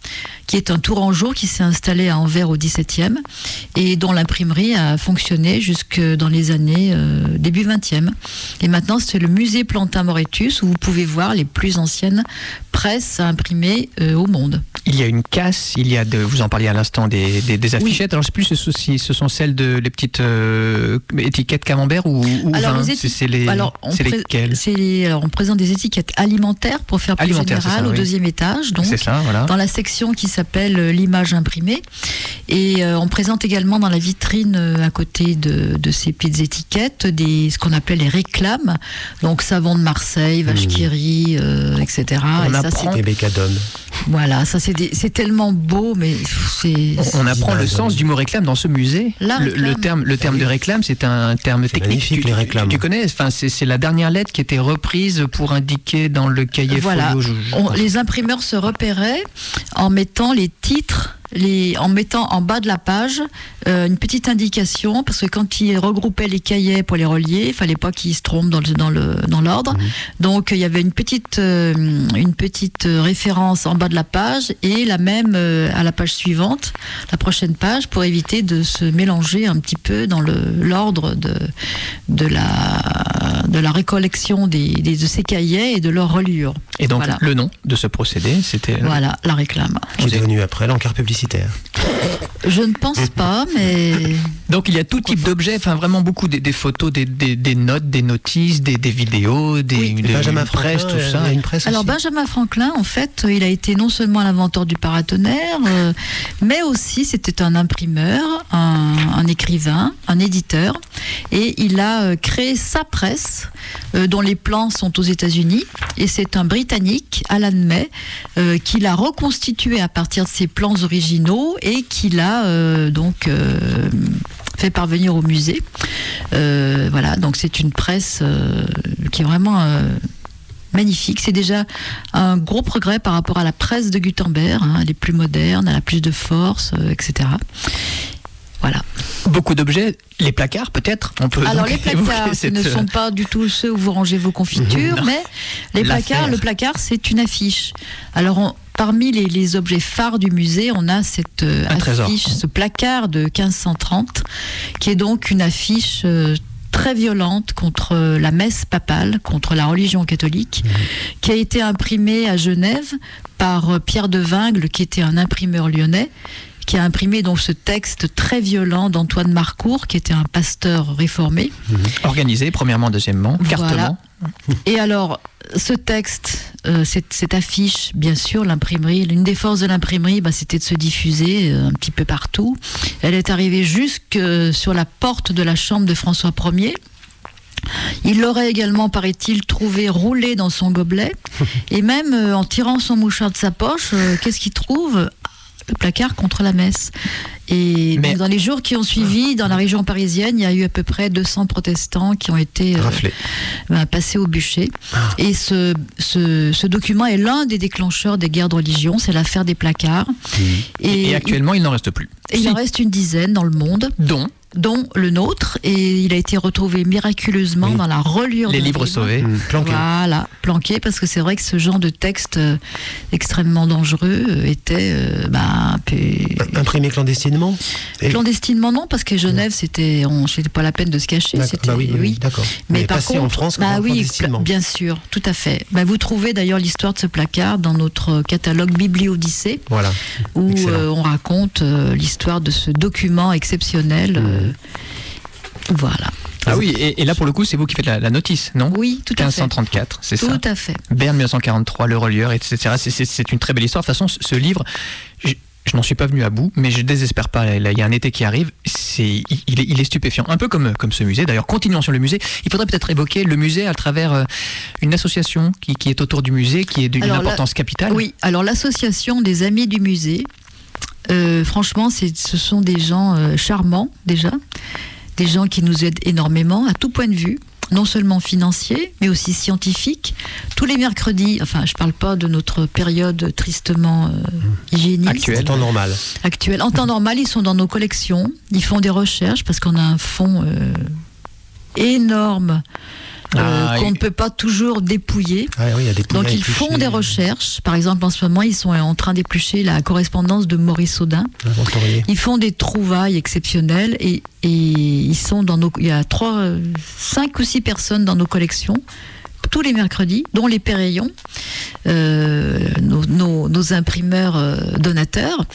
qui est un tourangeau qui s'est installé à Anvers au dix-septième et dont l'imprimerie a fonctionné jusque dans les années euh, début vingtième. Et maintenant, c'est le musée Plantin-Moretus où vous pouvez voir les plus anciennes presses à imprimer euh, au monde. Il y a une casse, il y a de, vous en parliez à l'instant des, des, des affichettes. Oui. Alors je sais plus si ce sont celles de les petites euh, étiquettes camembert ou, ou alors, vin. Les éti- c'est les, alors, on c'est pré- lesquelles c'est les, alors on présente des étiquettes alimentaires pour faire plus alimentaire, général ça, au oui. deuxième étage. Donc c'est ça, voilà. Dans la section qui s'appelle euh, l'image imprimée. Et euh, on présente également dans la vitrine euh, à côté de, de ces petites étiquettes des ce qu'on appelle les réclames. Donc savon de Marseille, vache qui rit, euh, et cetera. On et apprend ça, les bécadonnes. Voilà, ça c'est, des, c'est tellement beau, mais c'est. On, on apprend le sens du mot réclame dans ce musée. La le, le terme, le terme de réclame, c'est un terme c'est technique. Magnifique, tu, les réclames. Tu, tu connais, enfin, c'est, c'est la dernière lettre qui était reprise pour indiquer dans le cahier voilà. folio. Je, je On, les imprimeurs se repéraient en mettant les titres. Les, en mettant en bas de la page euh, une petite indication, parce que quand ils regroupaient les cahiers pour les relier, il fallait pas qu'ils se trompent dans, le, dans, le, dans l'ordre. Mmh. Donc il y avait une petite, euh, une petite référence en bas de la page et la même euh, à la page suivante, la prochaine page, pour éviter de se mélanger un petit peu dans le, l'ordre de, de, la, de la récollection des, des, de ces cahiers et de leur reliure. Et donc voilà. Le nom de ce procédé, c'était... Voilà, la réclame. Qui est devenu après l'encart publicitaire. Je ne pense pas, mais... Donc il y a tout type d'objets, enfin vraiment beaucoup, des, des photos, des, des, des notes, des notices, des, des vidéos, des, oui. des Benjamin presse, Franklin, tout ça. Une presse Alors aussi. Benjamin Franklin, en fait, il a été non seulement l'inventeur du paratonnerre, euh, mais aussi c'était un imprimeur, un, un écrivain, un éditeur, et il a euh, créé sa presse, euh, dont les plans sont aux États-Unis, et c'est un Britannique, Alan May, euh, qui l'a reconstitué à partir de ses plans originaux et qui l'a euh, donc euh, fait parvenir au musée. Euh, voilà, donc c'est une presse euh, qui est vraiment euh, magnifique. C'est déjà un gros progrès par rapport à la presse de Gutenberg. Hein, elle est plus moderne, elle a plus de force, euh, et cetera. Voilà. Beaucoup d'objets, les placards peut-être. On peut Alors donc les placards, ce cette... ne sont pas du tout ceux où vous rangez vos confitures, mais les L'affaire. placards, le placard, c'est une affiche. Alors on, parmi les, les objets phares du musée, on a cette euh, Un trésor. affiche, ce placard de quinze cent trente, qui est donc une affiche euh, très violente contre la messe papale, contre la religion catholique, mmh. qui a été imprimée à Genève par Pierre de Vingle, qui était un imprimeur lyonnais, qui a imprimé donc ce texte très violent d'Antoine Marcourt, qui était un pasteur réformé. Mmh. Organisé, premièrement, deuxièmement, cartement. Voilà. Et alors, ce texte, euh, cette, cette affiche, bien sûr, l'imprimerie, l'une des forces de l'imprimerie, bah, c'était de se diffuser euh, un petit peu partout. Elle est arrivée jusque sur la porte de la chambre de François Ier. Il l'aurait également, paraît-il, trouvé roulé dans son gobelet. Et même euh, en tirant son mouchoir de sa poche, euh, qu'est-ce qu'il trouve ? Le placard contre la messe. Et Mais... donc, dans les jours qui ont suivi, dans la région parisienne, il y a eu à peu près deux cents protestants qui ont été euh, ben, passés au bûcher. Ah. Et ce, ce, ce document est l'un des déclencheurs des guerres de religion, c'est l'affaire des placards. Mmh. Et, et actuellement, il, il n'en reste plus. Et si. Il en reste une dizaine dans le monde. Dont dont le nôtre, et il a été retrouvé miraculeusement oui. dans la reliure les de livres livre. sauvés, mmh, planqués. Voilà, planqués, parce que c'est vrai que ce genre de texte euh, extrêmement dangereux euh, était euh, bah, peu... imprimé clandestinement. Et... Clandestinement non, parce que Genève c'était, on, c'était pas la peine de se cacher. C'était, bah oui, oui, oui. d'accord. Mais, Mais par passé contre, en France, bah oui, clandestinement. Bien sûr, tout à fait. Bah, vous trouvez d'ailleurs l'histoire de ce placard dans notre catalogue Bibliodyssée, voilà. où euh, on raconte euh, l'histoire de ce document exceptionnel. Mmh. Euh, Voilà. Ah oui, et, et là pour le coup, c'est vous qui faites la, la notice, non ? Oui, tout à quinze cent trente-quatre, fait. c'est tout ça. Tout à fait. Berne mille neuf cent quarante-trois, le relieur, et cetera. C'est, c'est, c'est une très belle histoire. De toute façon, ce livre, je, je n'en suis pas venu à bout, mais je désespère pas. Là, il y a un été qui arrive, c'est, il, il, est, il est stupéfiant. Un peu comme, comme ce musée. D'ailleurs, continuons sur le musée. Il faudrait peut-être évoquer le musée à travers euh, une association qui, qui est autour du musée, qui est d'une alors, importance la, capitale. Oui, alors l'association des Amis du musée, euh, franchement, c'est, ce sont des gens euh, charmants déjà. Des gens qui nous aident énormément, à tout point de vue, non seulement financier, mais aussi scientifique. Tous les mercredis, enfin, je ne parle pas de notre période tristement euh, hygiéniste. Actuelle, en temps normal. Actuelle. En temps normal, ils sont dans nos collections, ils font des recherches, parce qu'on a un fonds euh, énorme euh, Ah, qu'on et- ne peut pas toujours dépouiller. Ah oui, il y a des Donc pouilles ils font épluchées, des recherches. Par exemple, en ce moment, ils sont en train d'éplucher la correspondance de Maurice Audin. inventoriées. Ils font des trouvailles exceptionnelles et, et ils sont dans nos. Il y a trois, euh, cinq ou six personnes dans nos collections tous les mercredis, dont les Péréillons, euh, nos, nos, nos imprimeurs euh, donateurs.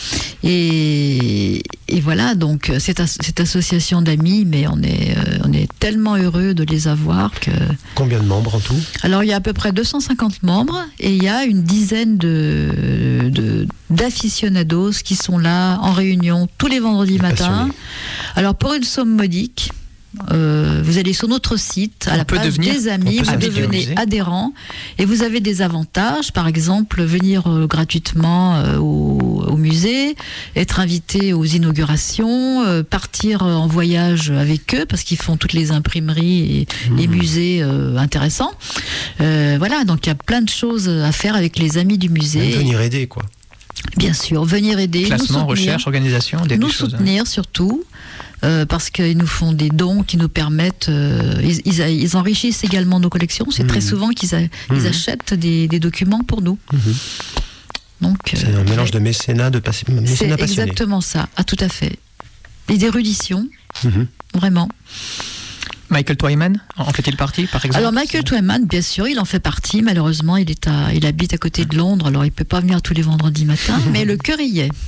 Et, et voilà, donc cette, as- cette association d'amis, mais on est, euh, on est tellement heureux de les avoir que. Combien de membres en tout? Alors, il y a à peu près deux cent cinquante membres et il y a une dizaine de, de- d'aficionados qui sont là en réunion tous les vendredis Des matins. passionnés. Alors, pour une somme modique, euh, vous allez sur notre site, à On la peut page devenir- des on amis, peut vous s'habituer au devenez musée. adhérent et vous avez des avantages, par exemple, venir euh, gratuitement euh, au, au musée, être invité aux inaugurations, euh, partir euh, en voyage avec eux parce qu'ils font toutes les imprimeries et les musées euh, intéressants. Euh, voilà, donc il y a plein de choses à faire avec les amis du Même musée. venir aider, quoi. Bien sûr, venir aider, Classement, nous soutenir, recherche, organisation, des, nous des choses. hein. soutenir surtout. euh, parce qu'ils nous font des dons qui nous permettent. euh, ils, ils, ils enrichissent également nos collections. C'est très Mhm. souvent qu'ils a- ils Mhm. achètent des, des documents pour nous. Mhm. Donc, C'est euh, un mélange de mécénat, de passi- c'est mécénat passionné. exactement ça. Ah, tout à fait. Et d'érudition, Mhm. vraiment. Michael Twyman en fait-il partie, par exemple? Alors Michael Twyman, bien sûr, il en fait partie. Malheureusement, il est à, il habite à côté de Londres, alors il peut pas venir tous les vendredis matins. Mais le cœur y est.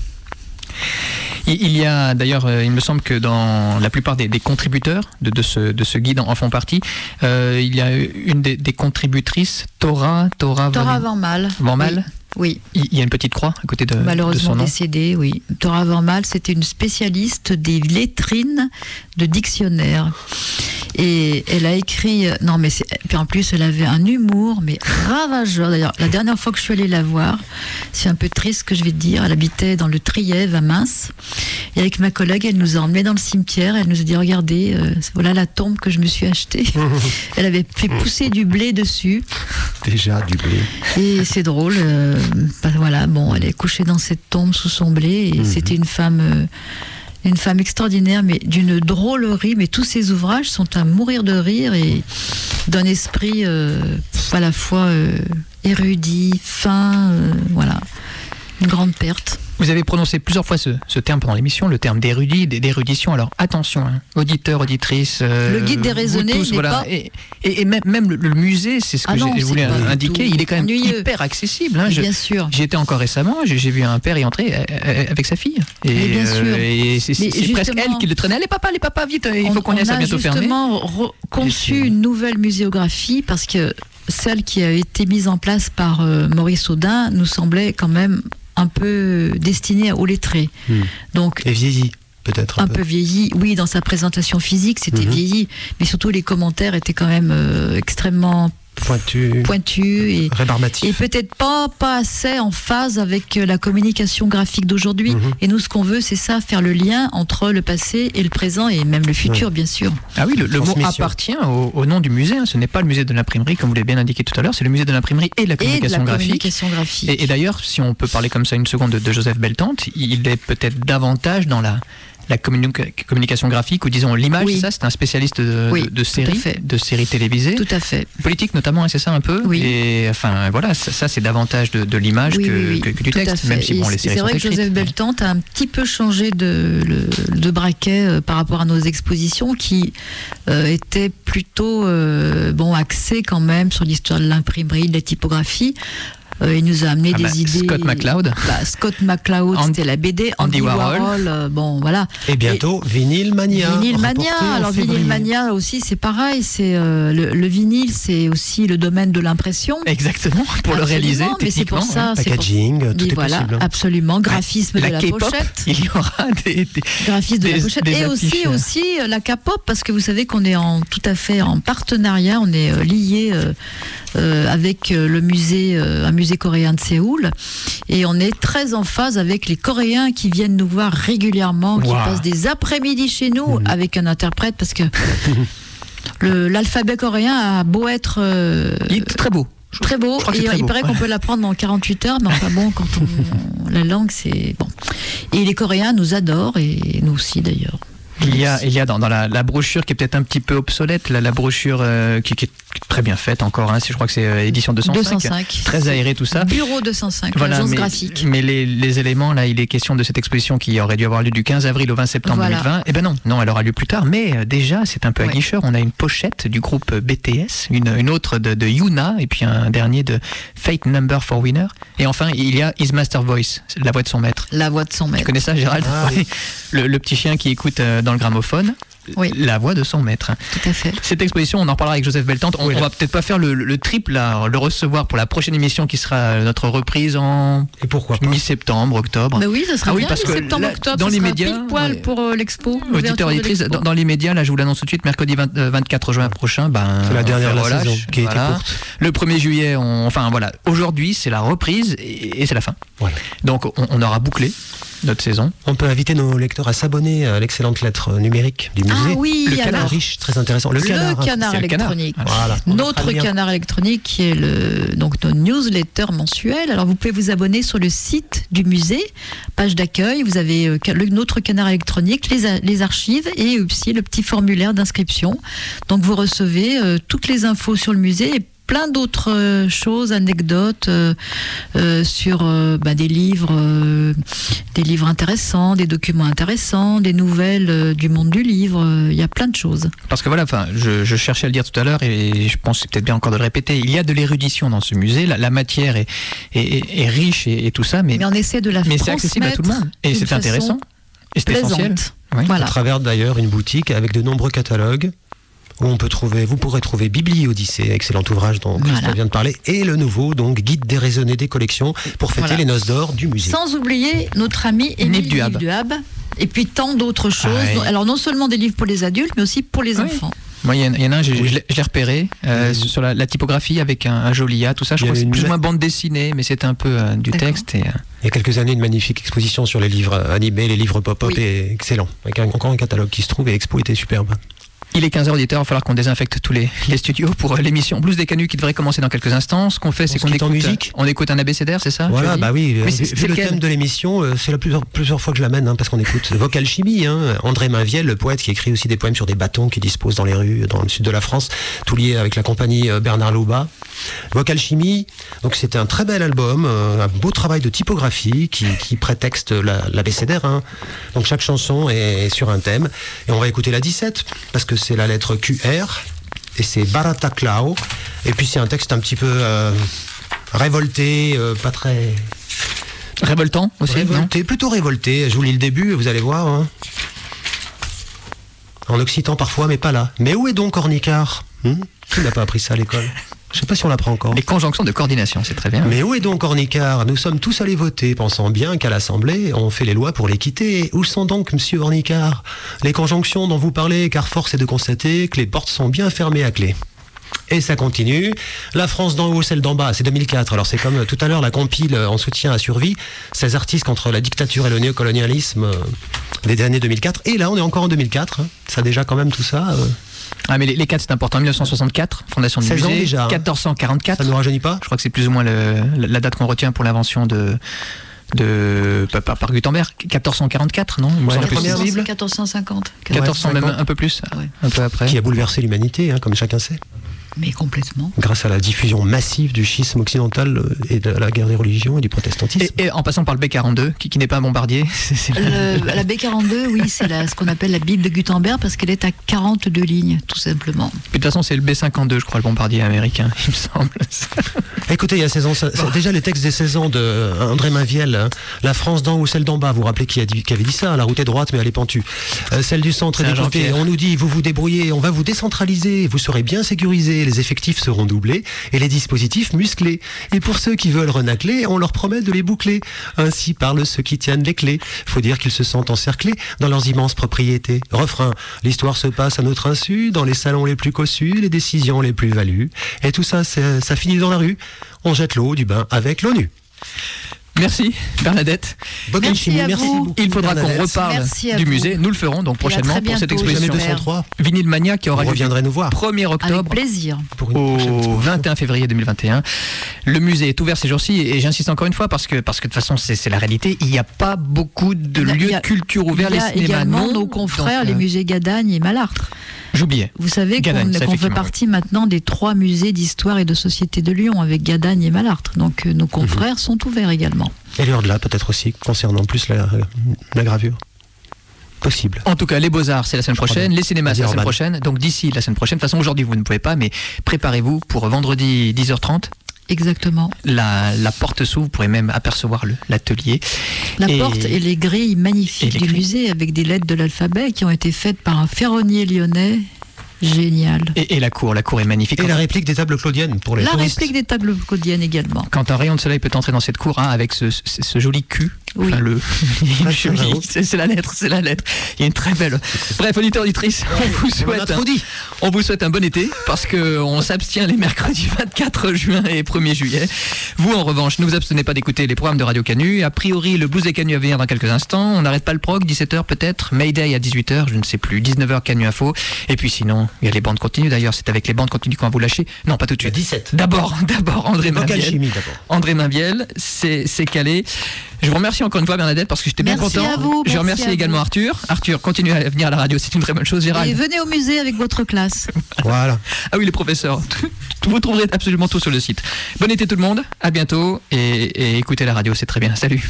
Il il y a d'ailleurs, euh, il me semble que dans la plupart des, des contributeurs de, de, ce, de ce guide en, en font partie. Euh, il y a une des, des contributrices, Tora, Tora, Tora Van- Van Mal. Van Mal. Oui. Il il y a une petite croix à côté de, de Malheureusement son nom. décédée, oui. Tora Van Mal, c'était une spécialiste des lettrines de dictionnaires. Et elle a écrit, non mais c'est, puis en plus elle avait un humour mais ravageur. D'ailleurs, la dernière fois que je suis allée la voir, c'est un peu triste ce que je vais te dire. Elle habitait dans le Trièves à Mince. Et avec ma collègue, elle nous a emmenés dans le cimetière. Elle nous a dit regardez, euh, voilà la tombe que je me suis achetée. Elle avait fait pousser du blé dessus. Déjà du blé. Et c'est drôle, euh, bah voilà, bon, elle est couchée dans cette tombe sous son blé, et Mhm. c'était une femme, euh, une femme extraordinaire, mais d'une drôlerie. Mais tous ses ouvrages sont à mourir de rire et d'un esprit euh, à la fois euh, érudit, fin, euh, voilà, une grande perte. Vous avez prononcé plusieurs fois ce, ce terme pendant l'émission, le terme d'érudit, d- d'érudition. Alors attention, hein, auditeurs, auditrices. euh, Le guide des vous raisonnés tous, n'est voilà. pas- Et, et- et même, même le, le musée, c'est ce que Ah non, j'ai c'est voulu pas du indiquer, tout il est quand même ennuyeux. hyper accessible. hein. Et Je- bien sûr. J'y étais encore récemment, j'ai j'ai vu un père y entrer euh, euh, avec sa fille. Et, Mais bien sûr. et c'est Mais c'est presque justement- elle qui le traînait. Allez papa, allez papa, vite, il faut On- qu'on y aille, ça on va bientôt a fermer. justement re- conçu Et c'est- une nouvelle muséographie parce que celle qui a été mise en place par euh, Maurice Audin nous semblait quand même un peu destinée aux lettrés. Hmm. Donc Et vieilli, peut-être un, un peu vieilli, oui, dans sa présentation physique, c'était Mhm. vieilli, mais surtout les commentaires étaient quand même euh, extrêmement pointu, pointus et, rébarbatif. et peut-être pas, pas assez en phase avec euh, la communication graphique d'aujourd'hui. Mhm. Et nous, ce qu'on veut, c'est ça, faire le lien entre le passé et le présent et même le futur, bien sûr. Ah oui, le, le mot Transmission. appartient au, au nom du musée. hein. Ce n'est pas le musée de l'imprimerie, comme vous l'avez bien indiqué tout à l'heure, c'est le musée de l'imprimerie et de la Et de communication la graphique. communication graphique. Et, et d'ailleurs, si on peut parler comme ça une seconde de, de Joseph Beltante, il est peut-être davantage dans la, la communica- communication graphique, ou disons l'image, Oui. c'est ça, c'est un spécialiste de, Oui, de, de tout à séries, fait. de séries télévisées, Tout à fait. politique notamment, hein, c'est ça un peu. Oui. Et enfin voilà, ça, ça, c'est davantage de, de l'image Oui, que, oui, oui, que- que du tout à texte, fait. même si bon, Et les séries c'est sont vrai que écrites. Joseph Beltante a un petit peu changé de, le- de braquet euh, par rapport à nos expositions qui euh, étaient plutôt euh, bon, axées quand même sur l'histoire de l'imprimerie, de la typographie. Euh, il nous a amené Ah des bah, idées. Scott McCloud. Bah, Scott McCloud, And- c'était la B D. Andy Andy, Warhol. Warhol. euh, bon, voilà. Et bientôt, Vinyl Mania. Vinyl reporté Mania. en Alors février. Vinyl Mania aussi, c'est pareil. C'est euh, le, le vinyle, c'est aussi le domaine de l'impression. Exactement, pour le Absolument, réaliser mais c'est pour techniquement. ça. c'est pour- Packaging, tout Et est voilà, possible. hein. absolument. Graphisme la de la K-pop, pochette. il y aura des, des- Graphisme de des- la pochette. des Et aussi, affiches. aussi euh, la K-pop, parce que vous savez qu'on est en, tout à fait en partenariat, on est euh, lié euh, euh, avec euh, le musée, euh, un musée coréen de Séoul. Et on est très en phase avec les Coréens qui viennent nous voir régulièrement, qui Wow. passent des après-midi chez nous avec un interprète, parce que le- l'alphabet coréen a beau être euh, Il est très beau. très beau, je crois que et c'est très il beau. paraît qu'on peut l'apprendre en quarante-huit heures, mais enfin bon, quand on, la langue, c'est bon. Et les Coréens nous adorent, et nous aussi d'ailleurs. Il y a, il y a dans, dans la, la brochure qui est peut-être un petit peu obsolète, la, la brochure euh, qui, qui est très bien faite encore, hein, je crois que c'est euh, édition deux cent cinq, deux cent cinq. très aéré tout ça. Bureau deux cent cinq, Voilà, l'agence mais, graphique. mais les, les éléments, là, il est question de cette exposition qui aurait dû avoir lieu du quinze avril au vingt septembre Voilà. deux mille vingt. Eh ben non, non, elle aura lieu plus tard, mais euh, déjà, c'est un peu Ouais. aguicheur. On a une pochette du groupe B T S, une, une autre de, de Yuna, et puis un dernier de Fate Number for Winner. Et enfin, il y a His Master Voice, la voix de son maître. La voix de son Tu maître. connais ça, Gérald? Ah, oui. le, le petit chien qui écoute euh, dans le gramophone. Oui. La voix de son maître. Tout à fait. Cette exposition, on en parlera avec Joseph Beltante. On, Oui, on là. va peut-être pas faire le, le triple, là, le recevoir pour la prochaine émission qui sera notre reprise en Et pourquoi pas? mi-septembre, octobre. Bah oui, ça sera Ah oui, bien, parce que septembre, là, octobre, dans ça les sera médias, pile poil ouais. pour euh, l'expo. Auditeur l'ouverture de auditrice, l'expo. dans, dans les médias, là je vous l'annonce tout de suite, mercredi vingt, euh, vingt-quatre juin prochain, ben, C'est la dernière on de la relâche, saison, qui a été voilà. courte. Le premier juillet, on, enfin voilà, aujourd'hui c'est la reprise et, et c'est la fin. Voilà. Donc on, on aura bouclé notre saison. On peut inviter nos lecteurs à s'abonner à l'excellente lettre numérique du musée. Ah oui, Le Très alors. riche, très intéressant. Le, Le canard. hein. canard c'est le canard. électronique. Voilà. On mettra Notre le lien. canard électronique qui est le, donc nos newsletter mensuels. Alors vous pouvez vous abonner sur le site du musée, page d'accueil. Vous avez euh, le, notre canard électronique, les, a- les archives et aussi le petit formulaire d'inscription. Donc vous recevez euh, toutes les infos sur le musée et plein d'autres euh, choses, anecdotes euh, euh, sur euh, bah, des livres, euh, des livres intéressants, des documents intéressants, des nouvelles euh, du monde du livre. euh, Il y a plein de choses. Parce que voilà, enfin, je, je cherchais à le dire tout à l'heure et je pense que c'est peut-être bien encore de le répéter. Il y a de l'érudition dans ce musée, la, la matière est, est, est- est riche et, et tout ça, mais, Mais on essaie de la mais c'est accessible à tout le monde et d'une c'est façon intéressant et c'est essentiel. plaisante. Oui. Voilà. À travers d'ailleurs une boutique avec de nombreux catalogues où on peut trouver, vous pourrez trouver Bibli Odyssée, excellent ouvrage dont Christophe Voilà. vient de parler, et le nouveau donc guide déraisonné des collections pour fêter Voilà. les noces d'or du musée. Sans oublier notre ami Émile Duhab. Duhab. Et puis tant d'autres choses. Ah ouais. Alors non seulement des livres pour les adultes, mais aussi pour les Oui. enfants. Moi, il y, en a- il y en a un, j'ai- Oui. je l'ai je l'ai repéré euh, Mhm. sur la, la typographie avec un, un joli A, tout ça. Je Il y crois que avait c'est une plus ou ma- moins bande dessinée, mais c'est un peu euh, du D'accord. texte. Et, euh, Il y a quelques années, une magnifique exposition sur les livres animés, les livres pop-up, Oui. et excellent. Avec un- encore un catalogue qui se trouve et l'expo était superbe. Il est quinze heures auditeurs, il va falloir qu'on désinfecte tous les, les studios pour euh, l'émission Blues des Canuts qui devrait commencer dans quelques instants. Ce qu'on fait, c'est se qu'on quitte en écoute, musique on écoute un abécédaire, c'est ça Voilà, tu as dit bah oui, euh, Oui, c'est- vu c'est le lequel thème de l'émission, euh, c'est la plusieurs, plusieurs fois que je l'amène, hein, parce qu'on écoute Vocal Chimie, hein, André Mainviel, le poète qui écrit aussi des poèmes sur des bâtons qui disposent dans les rues, dans le sud de la France, tout lié avec la compagnie euh, Bernard Louba. Vocal Chimie, donc c'était un très bel album, euh, un beau travail de typographie qui, qui prétexte la- l'abécédaire. Hein. Donc chaque chanson est sur un thème, et on va écouter la dix-sept, parce que c'est la lettre Q R, et c'est Barata Clao, et puis c'est un texte un petit peu euh, révolté, euh, pas très... Révoltant aussi, non Révolté, plutôt révolté. Je vous lis le début, vous allez voir. hein. En occitan parfois, mais pas là. Mais où est donc Ornicard hmm Qui n'a pas appris ça à l'école? Je sais pas si on l'apprend encore. Les conjonctions de coordination, c'est très bien. Mais où est donc Ornicard? Nous sommes tous allés voter, pensant bien qu'à l'Assemblée, on fait les lois pour les quitter. Où sont donc, monsieur Ornicard, les conjonctions dont vous parlez? Car force est de constater que les portes sont bien fermées à clé. Et ça continue. La France d'en haut, celle d'en bas, c'est deux mille quatre. Alors c'est comme tout à l'heure la compile en soutien à Survie, ces artistes contre la dictature et le néocolonialisme euh, des années deux mille quatre. Et là, on est encore en deux mille quatre. hein. Ça a déjà quand même tout ça. euh, Ah, mais les, les quatre, c'est important. mille neuf cent soixante-quatre, fondation du seize ans musée. déjà, hein. quatorze cent quarante-quatre. ça ne nous rajeunit pas? Je crois que c'est plus ou moins le- la date qu'on retient pour l'invention de. de par, par- par Gutenberg. quatorze cent quarante-quatre, non Il me Ouais, semble la que première c'est- Bible. quatorze cent cinquante. quatorze cents, Ouais, même cinquante. un peu plus, Ouais. un peu après. Qui a bouleversé l'humanité, hein, comme chacun sait. Mais complètement. Grâce à la diffusion massive du schisme occidental euh, et de la guerre des religions et du protestantisme. Et, et en passant par le B quarante-deux, qui, qui n'est pas un bombardier. c'est- c'est la- Le- la B quarante-deux, oui, c'est la- ce qu'on appelle la Bible de Gutenberg parce qu'elle est à quarante-deux lignes, tout simplement. Puis de toute façon, c'est le B cinquante-deux, je crois, le bombardier américain, il me semble. Écoutez, il y a seize ans, ça- ça- déjà les textes des seize ans de euh, André Mainviel, hein. La France d'en haut, celle d'en bas, vous vous rappelez qui, a dit, qui avait dit ça? La route est droite, mais elle est pentue. Euh, celle du centre est C'est un découpée. Jean-Pierre. On nous dit, vous vous débrouillez, on va vous décentraliser, vous serez bien sécurisés, les effectifs seront doublés et les dispositifs musclés. Et pour ceux qui veulent renacler, on leur promet de les boucler. Ainsi parlent ceux qui tiennent les clés. Faut dire qu'ils se sentent encerclés dans leurs immenses propriétés. Refrain, l'histoire se passe à notre insu, dans les salons les plus cossus, les décisions les plus values. Et tout ça, c'est- ça finit dans la rue. On jette l'eau du bain avec l'ONU. Merci, Bernadette. Bonne Merci chimie, à merci vous. beaucoup. Il faudra qu'on Bernadette. reparle Merci à du vous. musée. Nous le ferons donc Et à prochainement très pour cette bientôt, exposition Jamais j'espère. deux cent trois. Vinyl Mania qui aura Vous lieu du reviendrez nous voir premier Avec octobre plaisir. pour une prochaine au exposition. vingt et un février deux mille vingt et un. Le musée est ouvert ces jours-ci et j'insiste encore une fois parce que parce que de toute façon c'est c'est la réalité. Il n'y a pas beaucoup de Il y a- lieux il y a- de culture ouverts. Il y Les a cinémas également non. nos confrères, Donc, les euh, musées Gadagne et Malartre. J'oubliais. Vous savez qu'on, Gadagne, ça, qu'on fait effectivement, partie maintenant des trois musées d'histoire et de société de Lyon avec Gadagne et Malartre. Donc euh, nos confrères sont ouverts également. Et l'heure-de-là, peut-être aussi, concernant plus la, la gravure. Possible. En tout cas, les Beaux-Arts, c'est la semaine Je crois prochaine. bien. Les cinémas, c'est la semaine Urban. prochaine. Donc d'ici la semaine prochaine. De toute façon, aujourd'hui, vous ne pouvez pas, mais préparez-vous pour vendredi dix heures trente. Exactement. La, la porte s'ouvre, vous pourrez même apercevoir le, l'atelier. La Et- porte et les grilles magnifiques et les du grilles. musée avec des lettres de l'alphabet qui ont été faites par un ferronnier lyonnais. Génial. Et, et la cour, la cour est magnifique. Et la réplique des tables claudiennes pour les La touristes. réplique des tables codiennes également. Quand un rayon de soleil peut entrer dans cette cour, hein, avec ce, ce, ce joli cul, Oui. enfin le, Ouais, c'est vrai. c'est, c'est la lettre, c'est la lettre. Il y a une très belle. Bref, auditeurs, auditrices, on vous On en a souhaite, trop un, dit. on vous souhaite un bon été parce que on s'abstient les mercredis vingt-quatre juin et premier juillet. Vous, en revanche, ne vous abstenez pas d'écouter les programmes de Radio Canu. A priori, le blues et Canu à venir dans quelques instants. On n'arrête pas le prog, dix-sept heures peut-être. Mayday à dix-huit heures, je ne sais plus. dix-neuf heures Canu Info. Et puis sinon, il y a les bandes continues. D'ailleurs, c'est avec les bandes continues qu'on va vous lâcher. Non, pas tout de Il y a suite. dix-sept. D'abord, d'abord, André Donc Mainviel. alchimie d'abord. André Mainviel, c'est, c'est calé. Je vous remercie encore une fois, Bernadette, parce que j'étais bien Merci content. à vous, Je merci remercie à également vous. Arthur. Arthur, continue à venir à la radio, c'est une très bonne chose. Gérald. Et venez au musée avec votre classe. Voilà. Ah oui, les professeurs. Vous trouverez absolument tout sur le site. Bon été tout le monde, à bientôt et, et écoutez la radio, c'est très bien. Salut.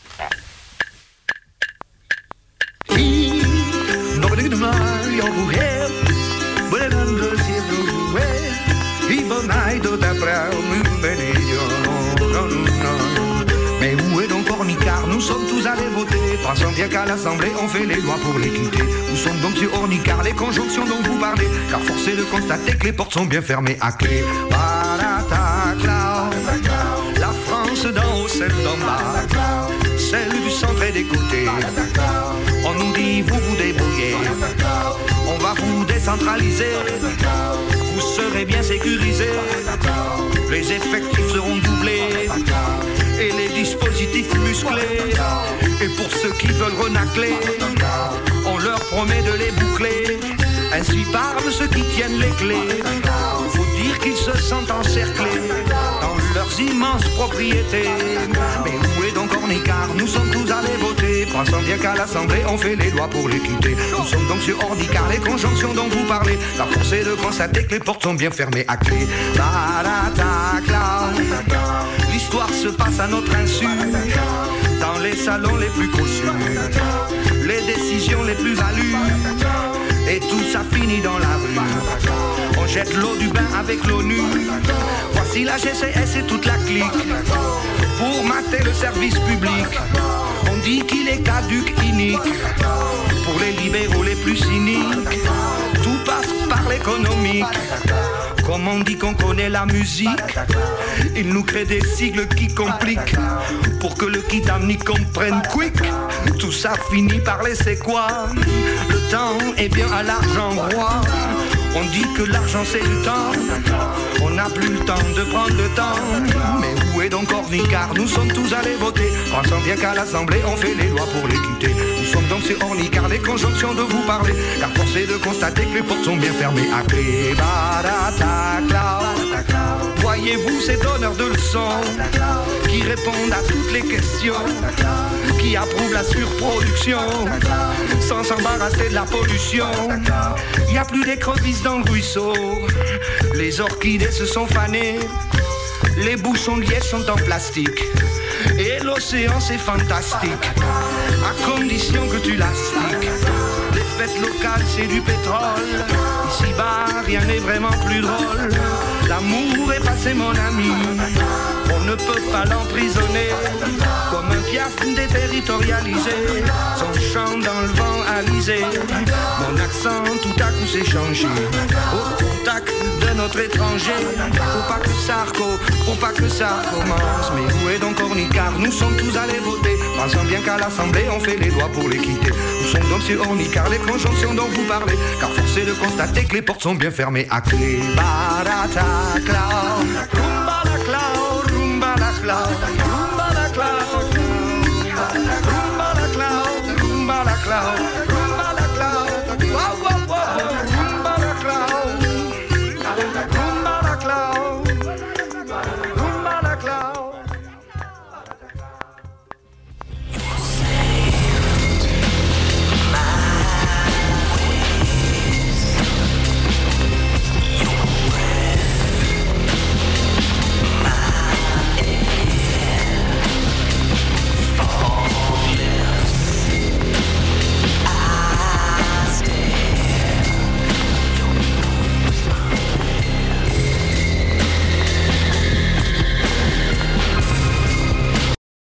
Nog een maar jouw heer, maar dan de zin nog weer. Ik ben mij door de vrouw, nu ben ik jong. Mais où est donc Ornicard? Nous sommes tous allés voter, pensant bien qu'à l'Assemblée on fait les lois pour les quitter. Où sont donc ces Ornicard, les conjonctions dont vous parlez? Car force est de constater que les portes sont bien fermées à clé. Baratacla, la France d'en haut, celle d'en bas, celle du centre et des côtés. On nous dit vous vous débrouillez, on va vous décentraliser, vous serez bien sécurisés, les effectifs seront doublés et les dispositifs musclés. Et pour ceux qui veulent renacler, on leur promet de les boucler. Ainsi parlent ceux qui tiennent les clés. Faut dire qu'ils se sentent encerclés dans leurs immenses propriétés. Mais où est donc Ornicard? Nous sommes tous allés voter, pensant bien qu'à l'Assemblée on fait les lois pour les quitter. Nous sommes donc sur Ornicard, les conjonctions dont vous parlez. La force est de constater que les portes sont bien fermées à clé. Baratacla, l'histoire se passe à notre insu, dans les salons les plus cossus, les décisions les plus values. Et tout ça finit dans la rue. On jette l'eau du bain avec l'ONU. Voici la G C S et toute la clique pour mater le service public. On dit qu'il est caduc, inique. Pour les libéraux les plus cyniques, tout passe par l'économique. Comme on dit qu'on connaît la musique, ils nous créent des sigles qui compliquent pour que le Kitani comprenne quick. Tout ça finit par laisser quoi? Le temps est bien à l'argent roi. On dit que l'argent c'est du temps. On n'a plus le temps de prendre le temps. Mais où est donc Ornicard? Nous sommes tous allés voter, pensant bien qu'à l'Assemblée on fait les lois pour les quitter. Nous sommes donc sur Ornicard, les conjonctions de vous parler. Car force est de constater que les portes sont bien fermées à clé. Baratacla, voyez-vous ces donneurs de leçons qui répondent à toutes les questions, qui approuvent la surproduction sans s'embarrasser de la pollution. Il n'y a plus d'écrevisses dans le ruisseau, les orchidées se sont fanées, les bouchons de liège sont en plastique et l'océan c'est fantastique, à condition que tu l'astiques. Les fêtes locales c'est du pétrole, ici-bas rien n'est vraiment plus drôle. L'amour est passé mon ami, on ne peut pas l'emprisonner. Comme un piaf déterritorialisé, son chant dans le vent alisé. Mon accent tout à coup s'est changé au contact de notre étranger. Faut pas que ça reco, faut pas que ça commence. Mais où est donc Ornicard? Nous sommes tous allés voter, pensant bien qu'à l'Assemblée on fait les lois pour les quitter. Nous sommes donc sur Ornicard, les conjonctions dont vous parlez. Car force est de constater que les portes sont bien fermées à clé. Baratacla, rumba la cloud, rumba la cloud, rumba la cloud, rumba la cloud, rumba la cloud.